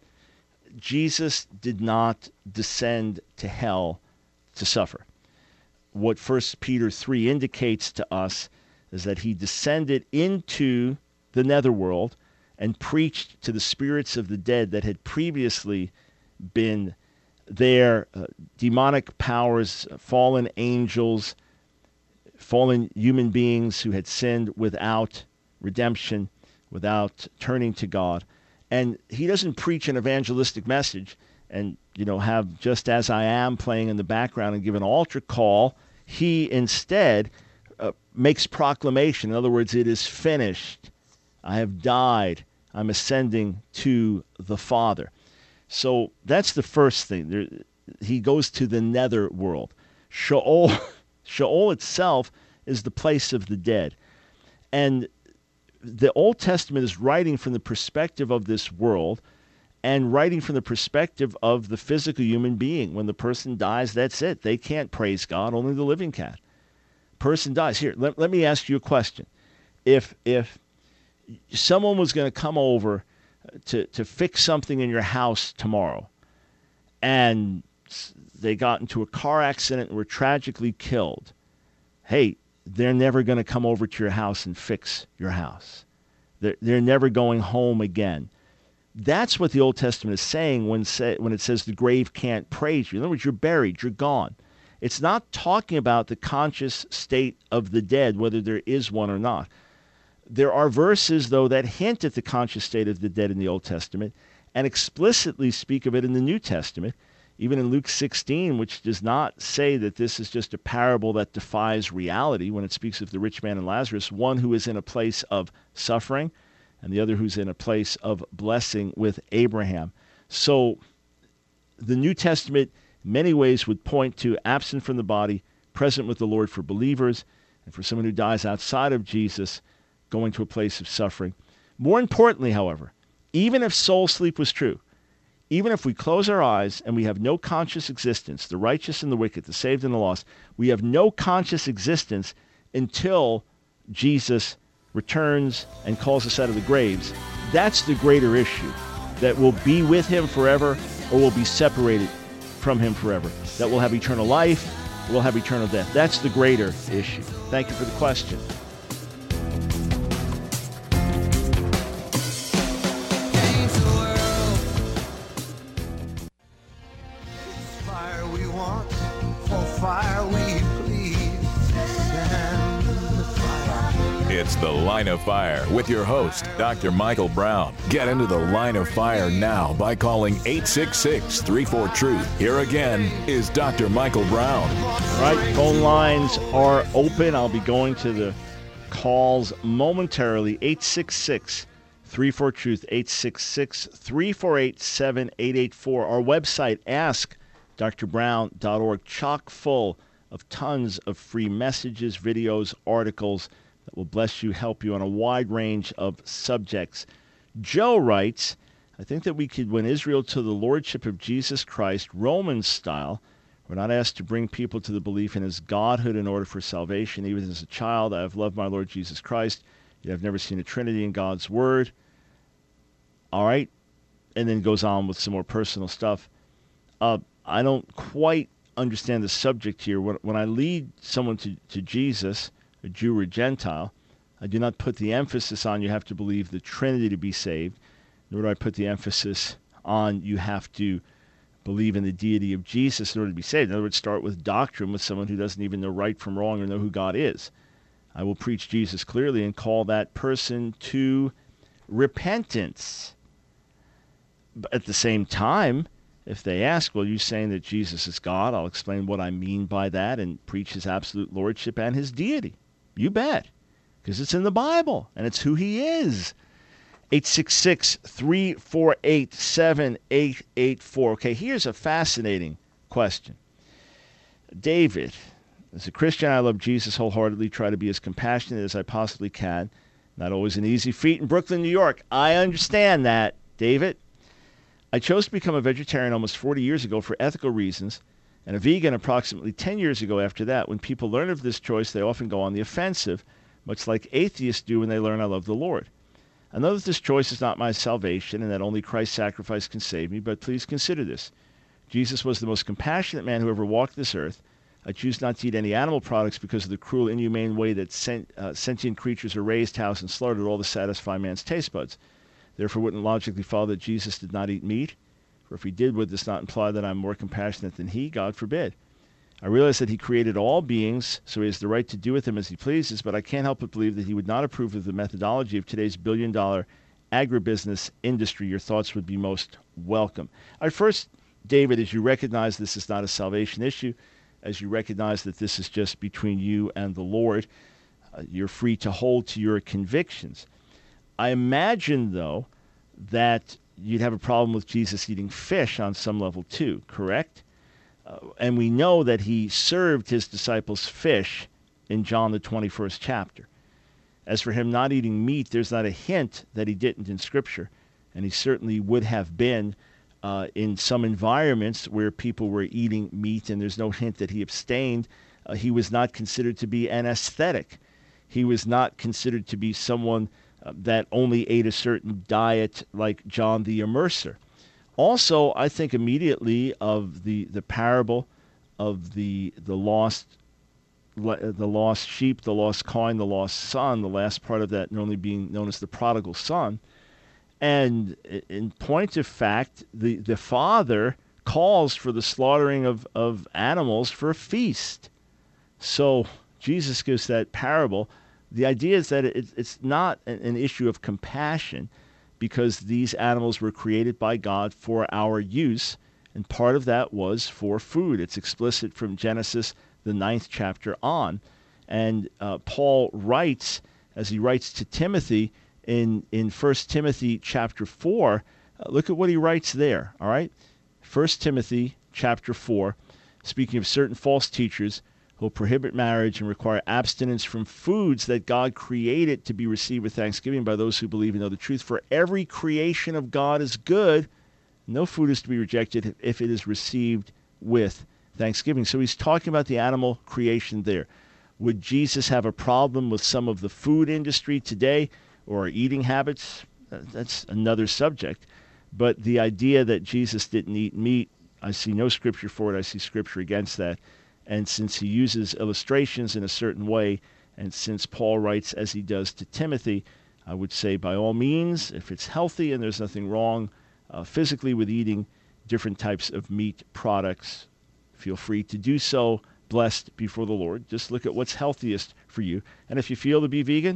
Jesus did not descend to hell to suffer. What First Peter three indicates to us is that he descended into the netherworld and preached to the spirits of the dead that had previously been there, uh, demonic powers, fallen angels, fallen human beings who had sinned without redemption, without turning to God. And he doesn't preach an evangelistic message and, you know, have Just As I Am playing in the background and give an altar call. He instead uh, makes proclamation. In other words, it is finished. I have died. I'm ascending to the Father. So that's the first thing. There, he goes to the nether world. Sheol, Sheol itself is the place of the dead. And the Old Testament is writing from the perspective of this world and writing from the perspective of the physical human being. When the person dies, that's it. They can't praise God. Only the living can. Person dies. Here, let, let me ask you a question. If, if someone was going to come over to, to fix something in your house tomorrow, and they got into a car accident and were tragically killed, hey, they're never going to come over to your house and fix your house. They're, they're never going home again. That's what the Old Testament is saying when, say, when it says the grave can't praise you. In other words, you're buried, you're gone. It's not talking about the conscious state of the dead, whether there is one or not. There are verses, though, that hint at the conscious state of the dead in the Old Testament and explicitly speak of it in the New Testament, even in Luke sixteen, which does not say that this is just a parable that defies reality when it speaks of the rich man and Lazarus, one who is in a place of suffering and the other who's in a place of blessing with Abraham. So the New Testament in many ways would point to absent from the body, present with the Lord for believers, and for someone who dies outside of Jesus, going to a place of suffering. More importantly, however, even if soul sleep was true, even if we close our eyes and we have no conscious existence, the righteous and the wicked, the saved and the lost, we have no conscious existence until Jesus returns and calls us out of the graves. That's the greater issue, that we'll be with him forever or we'll be separated from him forever, that we'll have eternal life or we'll have eternal death. That's the greater issue. Thank you for the question. Fire we please, stand in the fire. It's The Line of Fire with your host, Doctor Michael Brown. Get into the Line of Fire now by calling eight six six, three four, truth. Here again is Doctor Michael Brown. All right, phone lines are open. I'll be going to the calls momentarily. eight six six, three four, truth, eight six six, three four eight, seven eight eight four. Our website, ask dr brown dot org, chock full of tons of free messages, videos, articles that will bless you, help you on a wide range of subjects. Joe writes, I think that we could win Israel to the Lordship of Jesus Christ, Roman style. We're not asked to bring people to the belief in his godhood in order for salvation. Even as a child, I have loved my Lord Jesus Christ. Yet I've never seen a Trinity in God's Word. All right. And then goes on with some more personal stuff. Uh, I don't quite understand the subject here. When, when I lead someone to, to Jesus, a Jew or a Gentile, I do not put the emphasis on you have to believe the Trinity to be saved, nor do I put the emphasis on you have to believe in the deity of Jesus in order to be saved. In other words, start with doctrine with someone who doesn't even know right from wrong or know who God is. I will preach Jesus clearly and call that person to repentance. But at the same time, if they ask, well, you're saying that Jesus is God, I'll explain what I mean by that and preach his absolute lordship and his deity. You bet, because it's in the Bible, and it's who he is. eight six six, three four eight, seven eight eight four. Okay, here's a fascinating question. David, as a Christian, I love Jesus wholeheartedly, try to be as compassionate as I possibly can. Not always an easy feat in Brooklyn, New York. I understand that, David. I chose to become a vegetarian almost forty years ago for ethical reasons, and a vegan approximately ten years ago after that. When people learn of this choice, they often go on the offensive, much like atheists do when they learn I love the Lord. I know that this choice is not my salvation and that only Christ's sacrifice can save me, but please consider this. Jesus was the most compassionate man who ever walked this earth. I choose not to eat any animal products because of the cruel, inhumane way that sent, uh, sentient creatures are raised, housed, and slaughtered, all to satisfy man's taste buds. Therefore, wouldn't logically follow that Jesus did not eat meat? For if he did, would this not imply that I'm more compassionate than he? God forbid. I realize that he created all beings, so he has the right to do with them as he pleases, but I can't help but believe that he would not approve of the methodology of today's billion-dollar agribusiness industry. Your thoughts would be most welcome. All right, first, David, as you recognize this is not a salvation issue, as you recognize that this is just between you and the Lord, uh, you're free to hold to your convictions. I imagine, though, that you'd have a problem with Jesus eating fish on some level, too, correct? Uh, and we know that he served his disciples fish in John the twenty-first chapter. As for him not eating meat, there's not a hint that he didn't in Scripture, and he certainly would have been uh, in some environments where people were eating meat, and there's no hint that he abstained. Uh, he was not considered to be an ascetic. He was not considered to be someone uh, that only ate a certain diet like John the Immerser. Also, I think immediately of the, the parable of the the lost the lost sheep, the lost coin, the lost son, the last part of that normally being known as the prodigal son. And in point of fact, the, the father calls for the slaughtering of, of animals for a feast. So Jesus gives that parable. The idea is that it, it's not an, an issue of compassion, because these animals were created by God for our use, and part of that was for food. It's explicit from Genesis, the ninth chapter on. And uh, Paul writes, as he writes to Timothy in, in First Timothy chapter four, uh, look at what he writes there, all right? First Timothy chapter four, speaking of certain false teachers who will prohibit marriage and require abstinence from foods that God created to be received with thanksgiving by those who believe and know the truth. For every creation of God is good. No food is to be rejected if it is received with thanksgiving. So he's talking about the animal creation there. Would Jesus have a problem with some of the food industry today or our eating habits? That's another subject. But the idea that Jesus didn't eat meat, I see no scripture for it. I see scripture against that. And since he uses illustrations in a certain way, and since Paul writes as he does to Timothy, I would say by all means, if it's healthy and there's nothing wrong uh, physically with eating different types of meat products, feel free to do so, blessed before the Lord. Just look at what's healthiest for you. And if you feel to be vegan,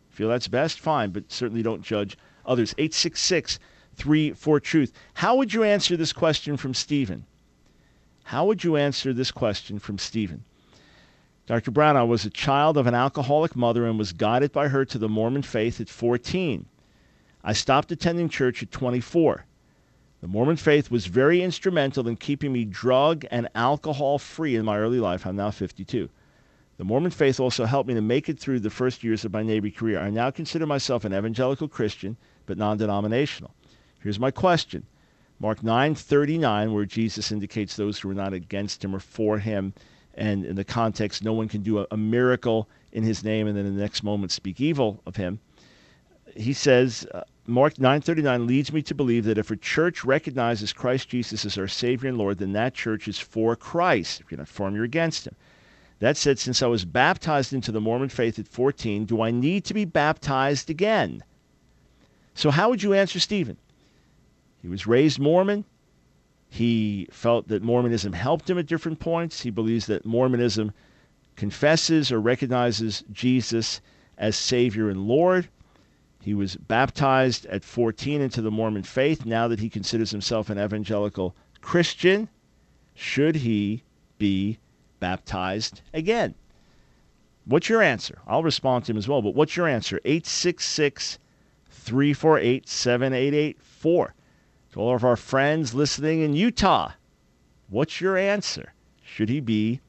Feel that's best? Fine, but certainly don't judge others. eight six six, three four, truth. How would you answer this question from Stephen? How would you answer this question from Stephen? Doctor Brown, I was a child of an alcoholic mother and was guided by her to the Mormon faith at fourteen. I stopped attending church at twenty-four. The Mormon faith was very instrumental in keeping me drug and alcohol free in my early life. I'm now fifty-two. The Mormon faith also helped me to make it through the first years of my Navy career. I now consider myself an evangelical Christian, but non-denominational. Here's my question. Mark nine thirty-nine, where Jesus indicates those who are not against him or for him, and in the context, no one can do a, a miracle in his name and then in the next moment speak evil of him. He says, uh, Mark nine thirty-nine leads me to believe that if a church recognizes Christ Jesus as our Savior and Lord, then that church is for Christ. If you're not for him, you're against him. That said, since I was baptized into the Mormon faith at fourteen, do I need to be baptized again? So how would you answer Stephen? He was raised Mormon. He felt that Mormonism helped him at different points. He believes that Mormonism confesses or recognizes Jesus as Savior and Lord. He was baptized at fourteen into the Mormon faith. Now that he considers himself an evangelical Christian, should he be baptized again? What's your answer? I'll respond to him as well, but what's your answer? eight six six, three four eight, seven eight eight four. To all of our friends listening in Utah, what's your answer? Should he be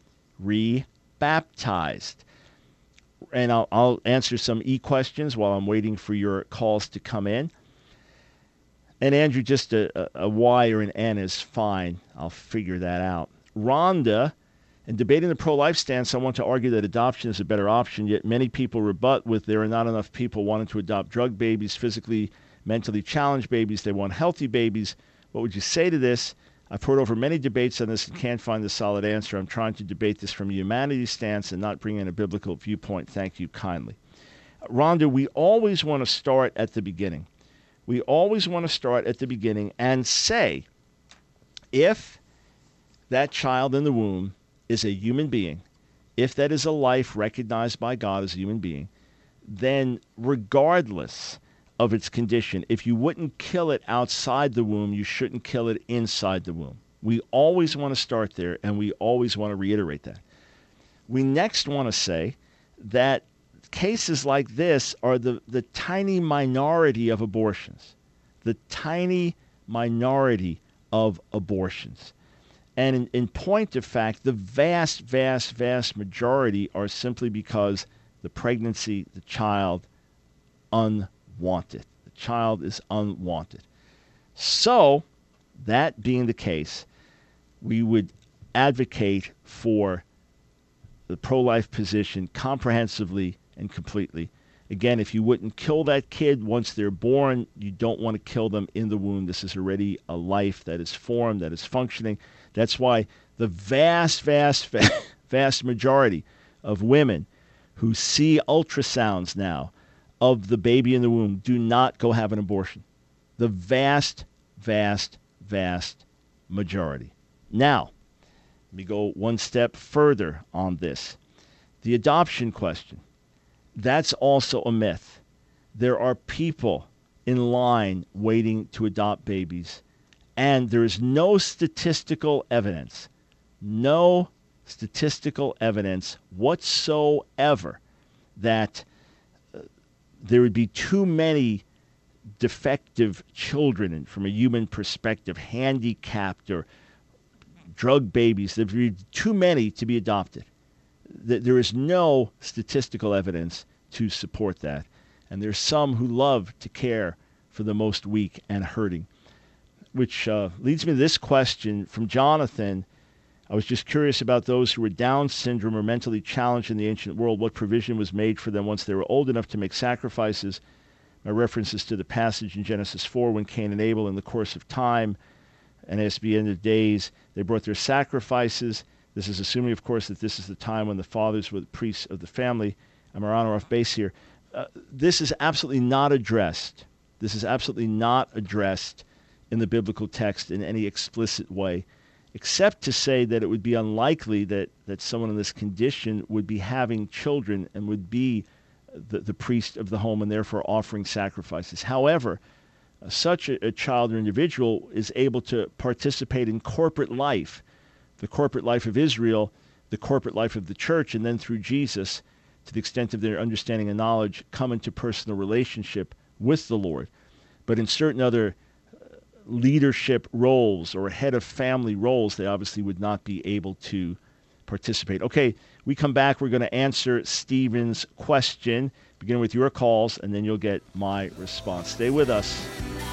re-baptized? And I'll, I'll answer some e-questions while I'm waiting for your calls to come in. And Andrew, just a, a, a Y or an N is fine. I'll figure that out. Rhonda, in debating the pro-life stance, I want to argue that adoption is a better option, yet many people rebut with there are not enough people wanting to adopt drug babies, physically, mentally challenged babies. They want healthy babies. What would you say to this? I've heard over many debates on this and can't find a solid answer. I'm trying to debate this from a humanities stance and not bring in a biblical viewpoint. Thank you kindly. Rhonda, we always want to start at the beginning. We always want to start at the beginning and say, if that child in the womb is a human being, if that is a life recognized by God as a human being, then regardless of its condition, if you wouldn't kill it outside the womb, you shouldn't kill it inside the womb. We always want to start there, and we always want to reiterate that. We next want to say that cases like this are the, the tiny minority of abortions. The tiny minority of abortions. And in, in point of fact, the vast, vast, vast majority are simply because the pregnancy, the child, unwanted. The child is unwanted. So, that being the case, we would advocate for the pro-life position comprehensively and completely. Again, if you wouldn't kill that kid once they're born, you don't want to kill them in the womb. This is already a life that is formed, that is functioning. That's why the vast, vast, vast majority of women who see ultrasounds now of the baby in the womb do not go have an abortion. The vast, vast, vast majority. Now, let me go one step further on this. The adoption question. That's also a myth. There are people in line waiting to adopt babies, and there is no statistical evidence, no statistical evidence whatsoever that uh, there would be too many defective children, and from a human perspective, handicapped or drug babies. There would be too many to be adopted. There is no statistical evidence to support that. And there's some who love to care for the most weak and hurting. Which uh, leads me to this question from Jonathan. I was just curious about those who were Down syndrome or mentally challenged in the ancient world. What provision was made for them once they were old enough to make sacrifices? My references to the passage in Genesis four when Cain and Abel, in the course of time, and as the end of days, they brought their sacrifices. This is assuming, of course, that this is the time when the fathers were the priests of the family. I'm on or off base here. Uh, this is absolutely not addressed. This is absolutely not addressed in the biblical text in any explicit way, except to say that it would be unlikely that, that someone in this condition would be having children and would be the, the priest of the home and therefore offering sacrifices. However, uh, such a, a child or individual is able to participate in corporate life, the corporate life of Israel, the corporate life of the church, and then through Jesus, to the extent of their understanding and knowledge, come into personal relationship with the Lord. But in certain other leadership roles or head of family roles, they obviously would not be able to participate. Okay, we come back. We're going to answer Stephen's question, beginning with your calls, and then you'll get my response. Stay with us.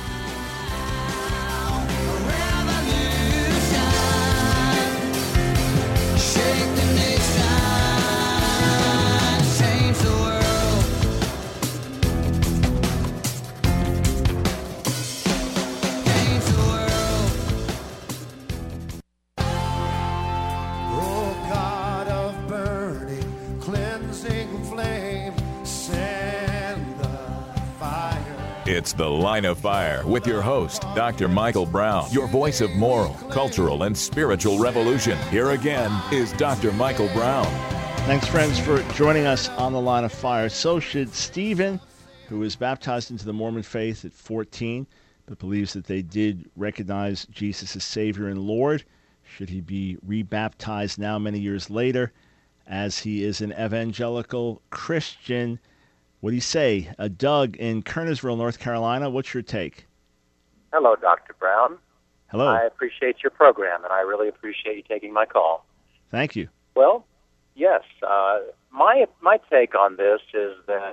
It's The Line of Fire with your host, Doctor Michael Brown, your voice of moral, cultural, and spiritual revolution. Here again is Doctor Michael Brown. Thanks, friends, for joining us on The Line of Fire. So should Stephen, who was baptized into the Mormon faith at fourteen, but believes that they did recognize Jesus as Savior and Lord. Should he be rebaptized now, many years later, as he is an evangelical Christian? What do you say? Uh, Doug in Kernersville, North Carolina, what's your take? Hello, Doctor Brown. Hello. I appreciate your program, and I really appreciate you taking my call. Thank you. Well, yes, uh, my my take on this is that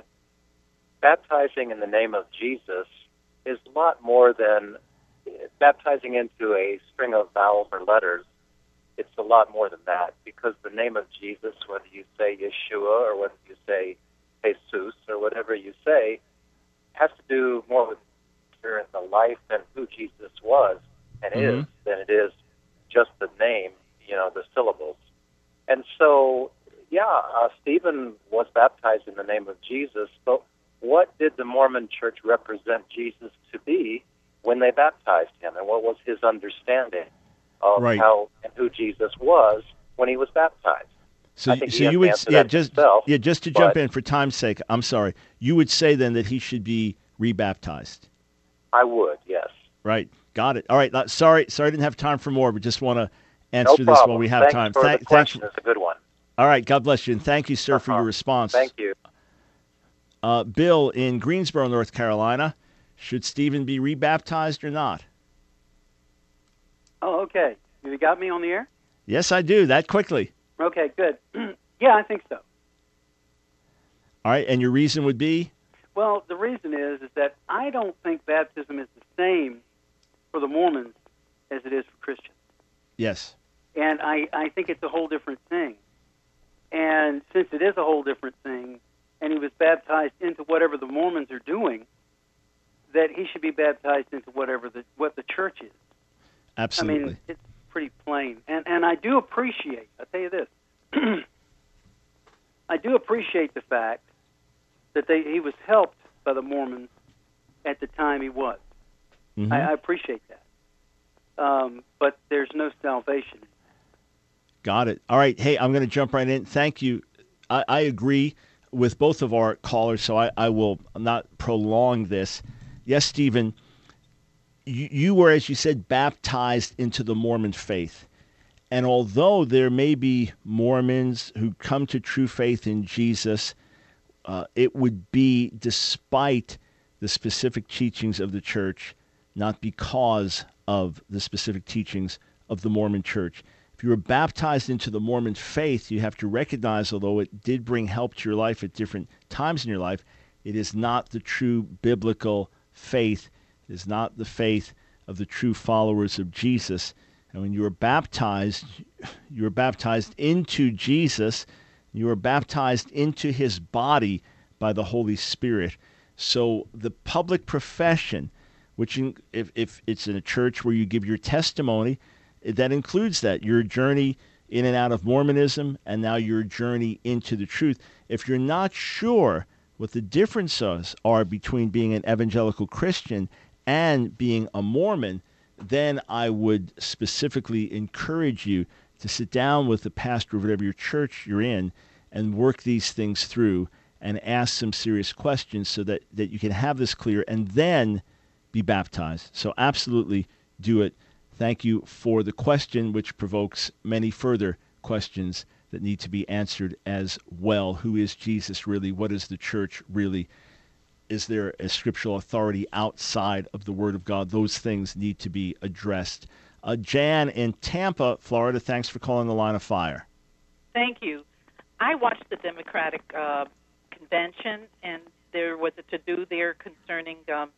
baptizing in the name of Jesus is a lot more than baptizing into a string of vowels or letters. It's a lot more than that, because the name of Jesus, whether you say Yeshua or whether you say Jesus or whatever you say, has to do more with the life and who Jesus was and mm-hmm. is than it is just the name, you know, the syllables. And so, yeah, uh, Stephen was baptized in the name of Jesus, but what did the Mormon Church represent Jesus to be when they baptized him, and what was his understanding of right. how and who Jesus was when he was baptized? So, so you would, yeah, just himself, yeah, just to jump in for time's sake. I'm sorry. You would say then that he should be rebaptized. I would, yes. Right, got it. All right. Sorry, sorry, I didn't have time for more, but just want to answer no this while we have Thanks time. For Thank, the question. It's a good one. All right. God bless you, and thank you, sir, uh-huh. for your response. Thank you. Uh, Bill in Greensboro, North Carolina. Should Stephen be rebaptized or not? Oh, okay. Have you got me on the air? Yes, I do. That quickly. Okay, good. Yeah, I think so. All right, and your reason would be? Well, the reason is is that I don't think baptism is the same for the Mormons as it is for Christians. Yes. And I, I think it's a whole different thing. And since it is a whole different thing, and he was baptized into whatever the Mormons are doing, that he should be baptized into whatever the what the church is. Absolutely. I mean, it's pretty plain. And and I do appreciate, I'll tell you this, I do appreciate the fact that they he was helped by the Mormons at the time he was. Mm-hmm. I, I appreciate that. Um, but there's no salvation. Got it. All right. Hey, I'm going to jump right in. Thank you. I, I agree with both of our callers, so I, I will not prolong this. Yes, Stephen, you, you were, as you said, baptized into the Mormon faith. And although there may be Mormons who come to true faith in Jesus, uh, it would be despite the specific teachings of the church, not because of the specific teachings of the Mormon church. If you were baptized into the Mormon faith, you have to recognize, although it did bring help to your life at different times in your life, it is not the true biblical faith. It is not the faith of the true followers of Jesus. And when you were baptized, you were baptized into Jesus. You were baptized into his body by the Holy Spirit. So the public profession, which in, if, if it's in a church where you give your testimony, that includes that, your journey in and out of Mormonism, and now your journey into the truth. If you're not sure what the differences are between being an evangelical Christian and being a Mormon, then I would specifically encourage you to sit down with the pastor of whatever your church you're in and work these things through and ask some serious questions so that, that you can have this clear and then be baptized. So absolutely do it. Thank you for the question, which provokes many further questions that need to be answered as well. Who is Jesus really? What is the church really? Is there a scriptural authority outside of the Word of God? Those things need to be addressed. Uh, Jan in Tampa, Florida, thanks for calling the Line of Fire. Thank you. I watched the Democratic uh, convention, and there was a to-do there concerning um,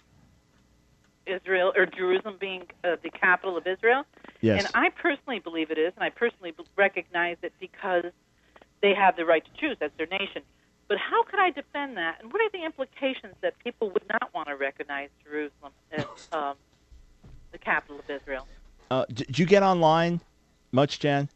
Israel or Jerusalem being uh, the capital of Israel. Yes. And I personally believe it is, and I personally recognize it because they have the right to choose. That's their nation. But how could I defend that? And what are the implications that people would not want to recognize Jerusalem as um, the capital of Israel? Uh, did you get online much, Jan?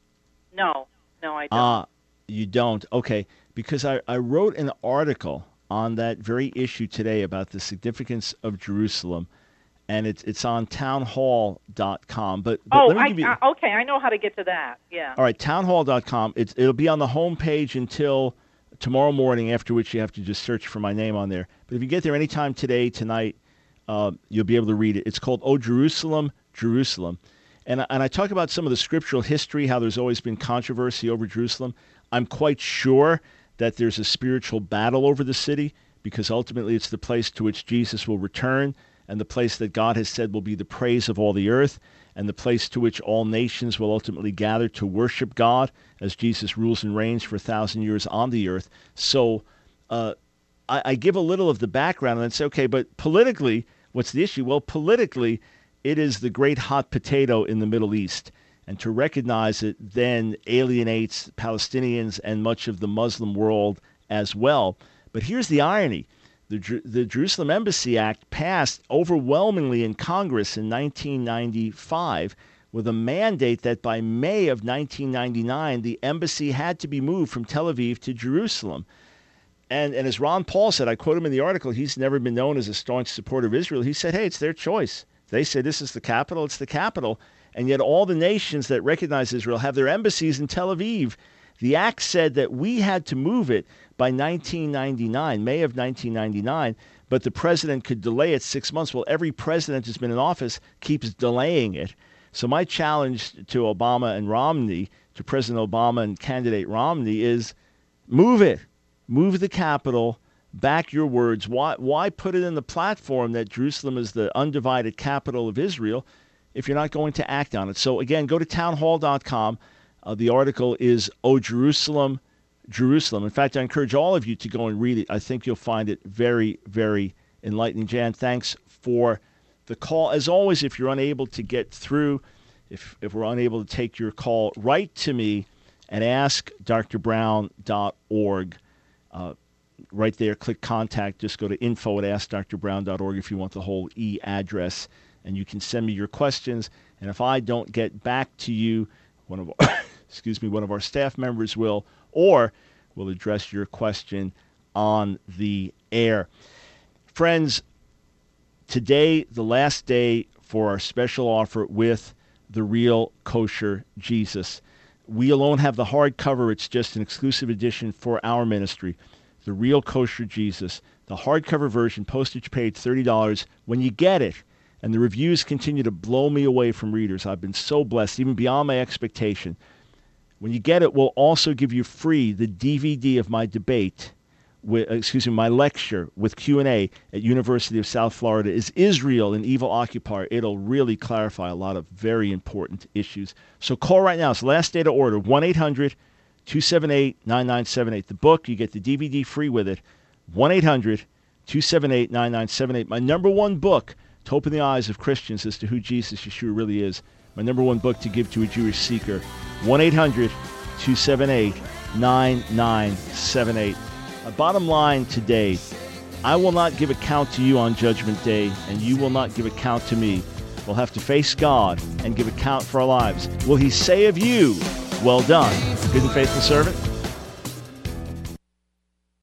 No. No, I don't. Ah, uh, you don't? Okay. Because I, I wrote an article on that very issue today about the significance of Jerusalem, and it's it's on townhall dot com. But, but oh, let me I, give you... I, okay, I know how to get to that. Yeah. All right, townhall dot com. It's, it'll be on the home page until tomorrow morning, after which you have to just search for my name on there. But if you get there anytime today, tonight, uh, you'll be able to read it. It's called "Oh Jerusalem, Jerusalem." And, and I talk about some of the scriptural history, how there's always been controversy over Jerusalem. I'm quite sure that there's a spiritual battle over the city, because ultimately it's the place to which Jesus will return, and the place that God has said will be the praise of all the earth, and the place to which all nations will ultimately gather to worship God as Jesus rules and reigns for a thousand years on the earth. So uh, I, I give a little of the background and then say, okay, but politically, what's the issue? Well, politically, it is the great hot potato in the Middle East. And to recognize it then alienates Palestinians and much of the Muslim world as well. But here's the irony. The, the Jerusalem Embassy Act passed overwhelmingly in Congress in nineteen ninety-five with a mandate that by May of nineteen ninety-nine, the embassy had to be moved from Tel Aviv to Jerusalem. And, and as Ron Paul said, I quote him in the article, he's never been known as a staunch supporter of Israel. He said, hey, it's their choice. They say this is the capital, it's the capital. And yet all the nations that recognize Israel have their embassies in Tel Aviv. The act said that we had to move it by nineteen ninety-nine, May of nineteen ninety-nine, but the president could delay it six months. Well, every president who's been in office keeps delaying it. So my challenge to Obama and Romney, to President Obama and candidate Romney, is move it. Move the capital. Back your words. Why, why put it in the platform that Jerusalem is the undivided capital of Israel if you're not going to act on it? So again, go to townhall dot com. Uh, the article is "Oh Jerusalem, Jerusalem." In fact, I encourage all of you to go and read it. I think you'll find it very, very enlightening. Jan, thanks for the call. As always, if you're unable to get through, if if we're unable to take your call, write to me at ask dr brown dot org. Uh, right there, click contact. Just go to info at ask dr brown dot org if you want the whole e-address, and you can send me your questions. And if I don't get back to you, one of our, excuse me, one of our staff members will, or will address your question on the air. Friends, today, the last day for our special offer with The Real Kosher Jesus. We alone have the hardcover. It's just an exclusive edition for our ministry. The Real Kosher Jesus. The hardcover version, postage paid thirty dollars. When you get it, and the reviews continue to blow me away from readers. I've been so blessed, even beyond my expectation. When you get it, we'll also give you free the D V D of my debate, with, excuse me, my lecture with Q and A at University of South Florida. Is Israel an evil occupier? It'll really clarify a lot of very important issues. So call right now. It's the last day to order. one eight hundred two seven eight nine nine seven eight. The book, you get the D V D free with it. one eight hundred two seven eight nine nine seven eight. My number one book to open the eyes of Christians as to who Jesus Yeshua really is. My number one book to give to a Jewish seeker. one eight hundred two seven eight nine nine seven eight. Uh, bottom line today, I will not give account to you on Judgment Day, and you will not give account to me. We'll have to face God and give account for our lives. Will he say of you, well done, good and faithful servant?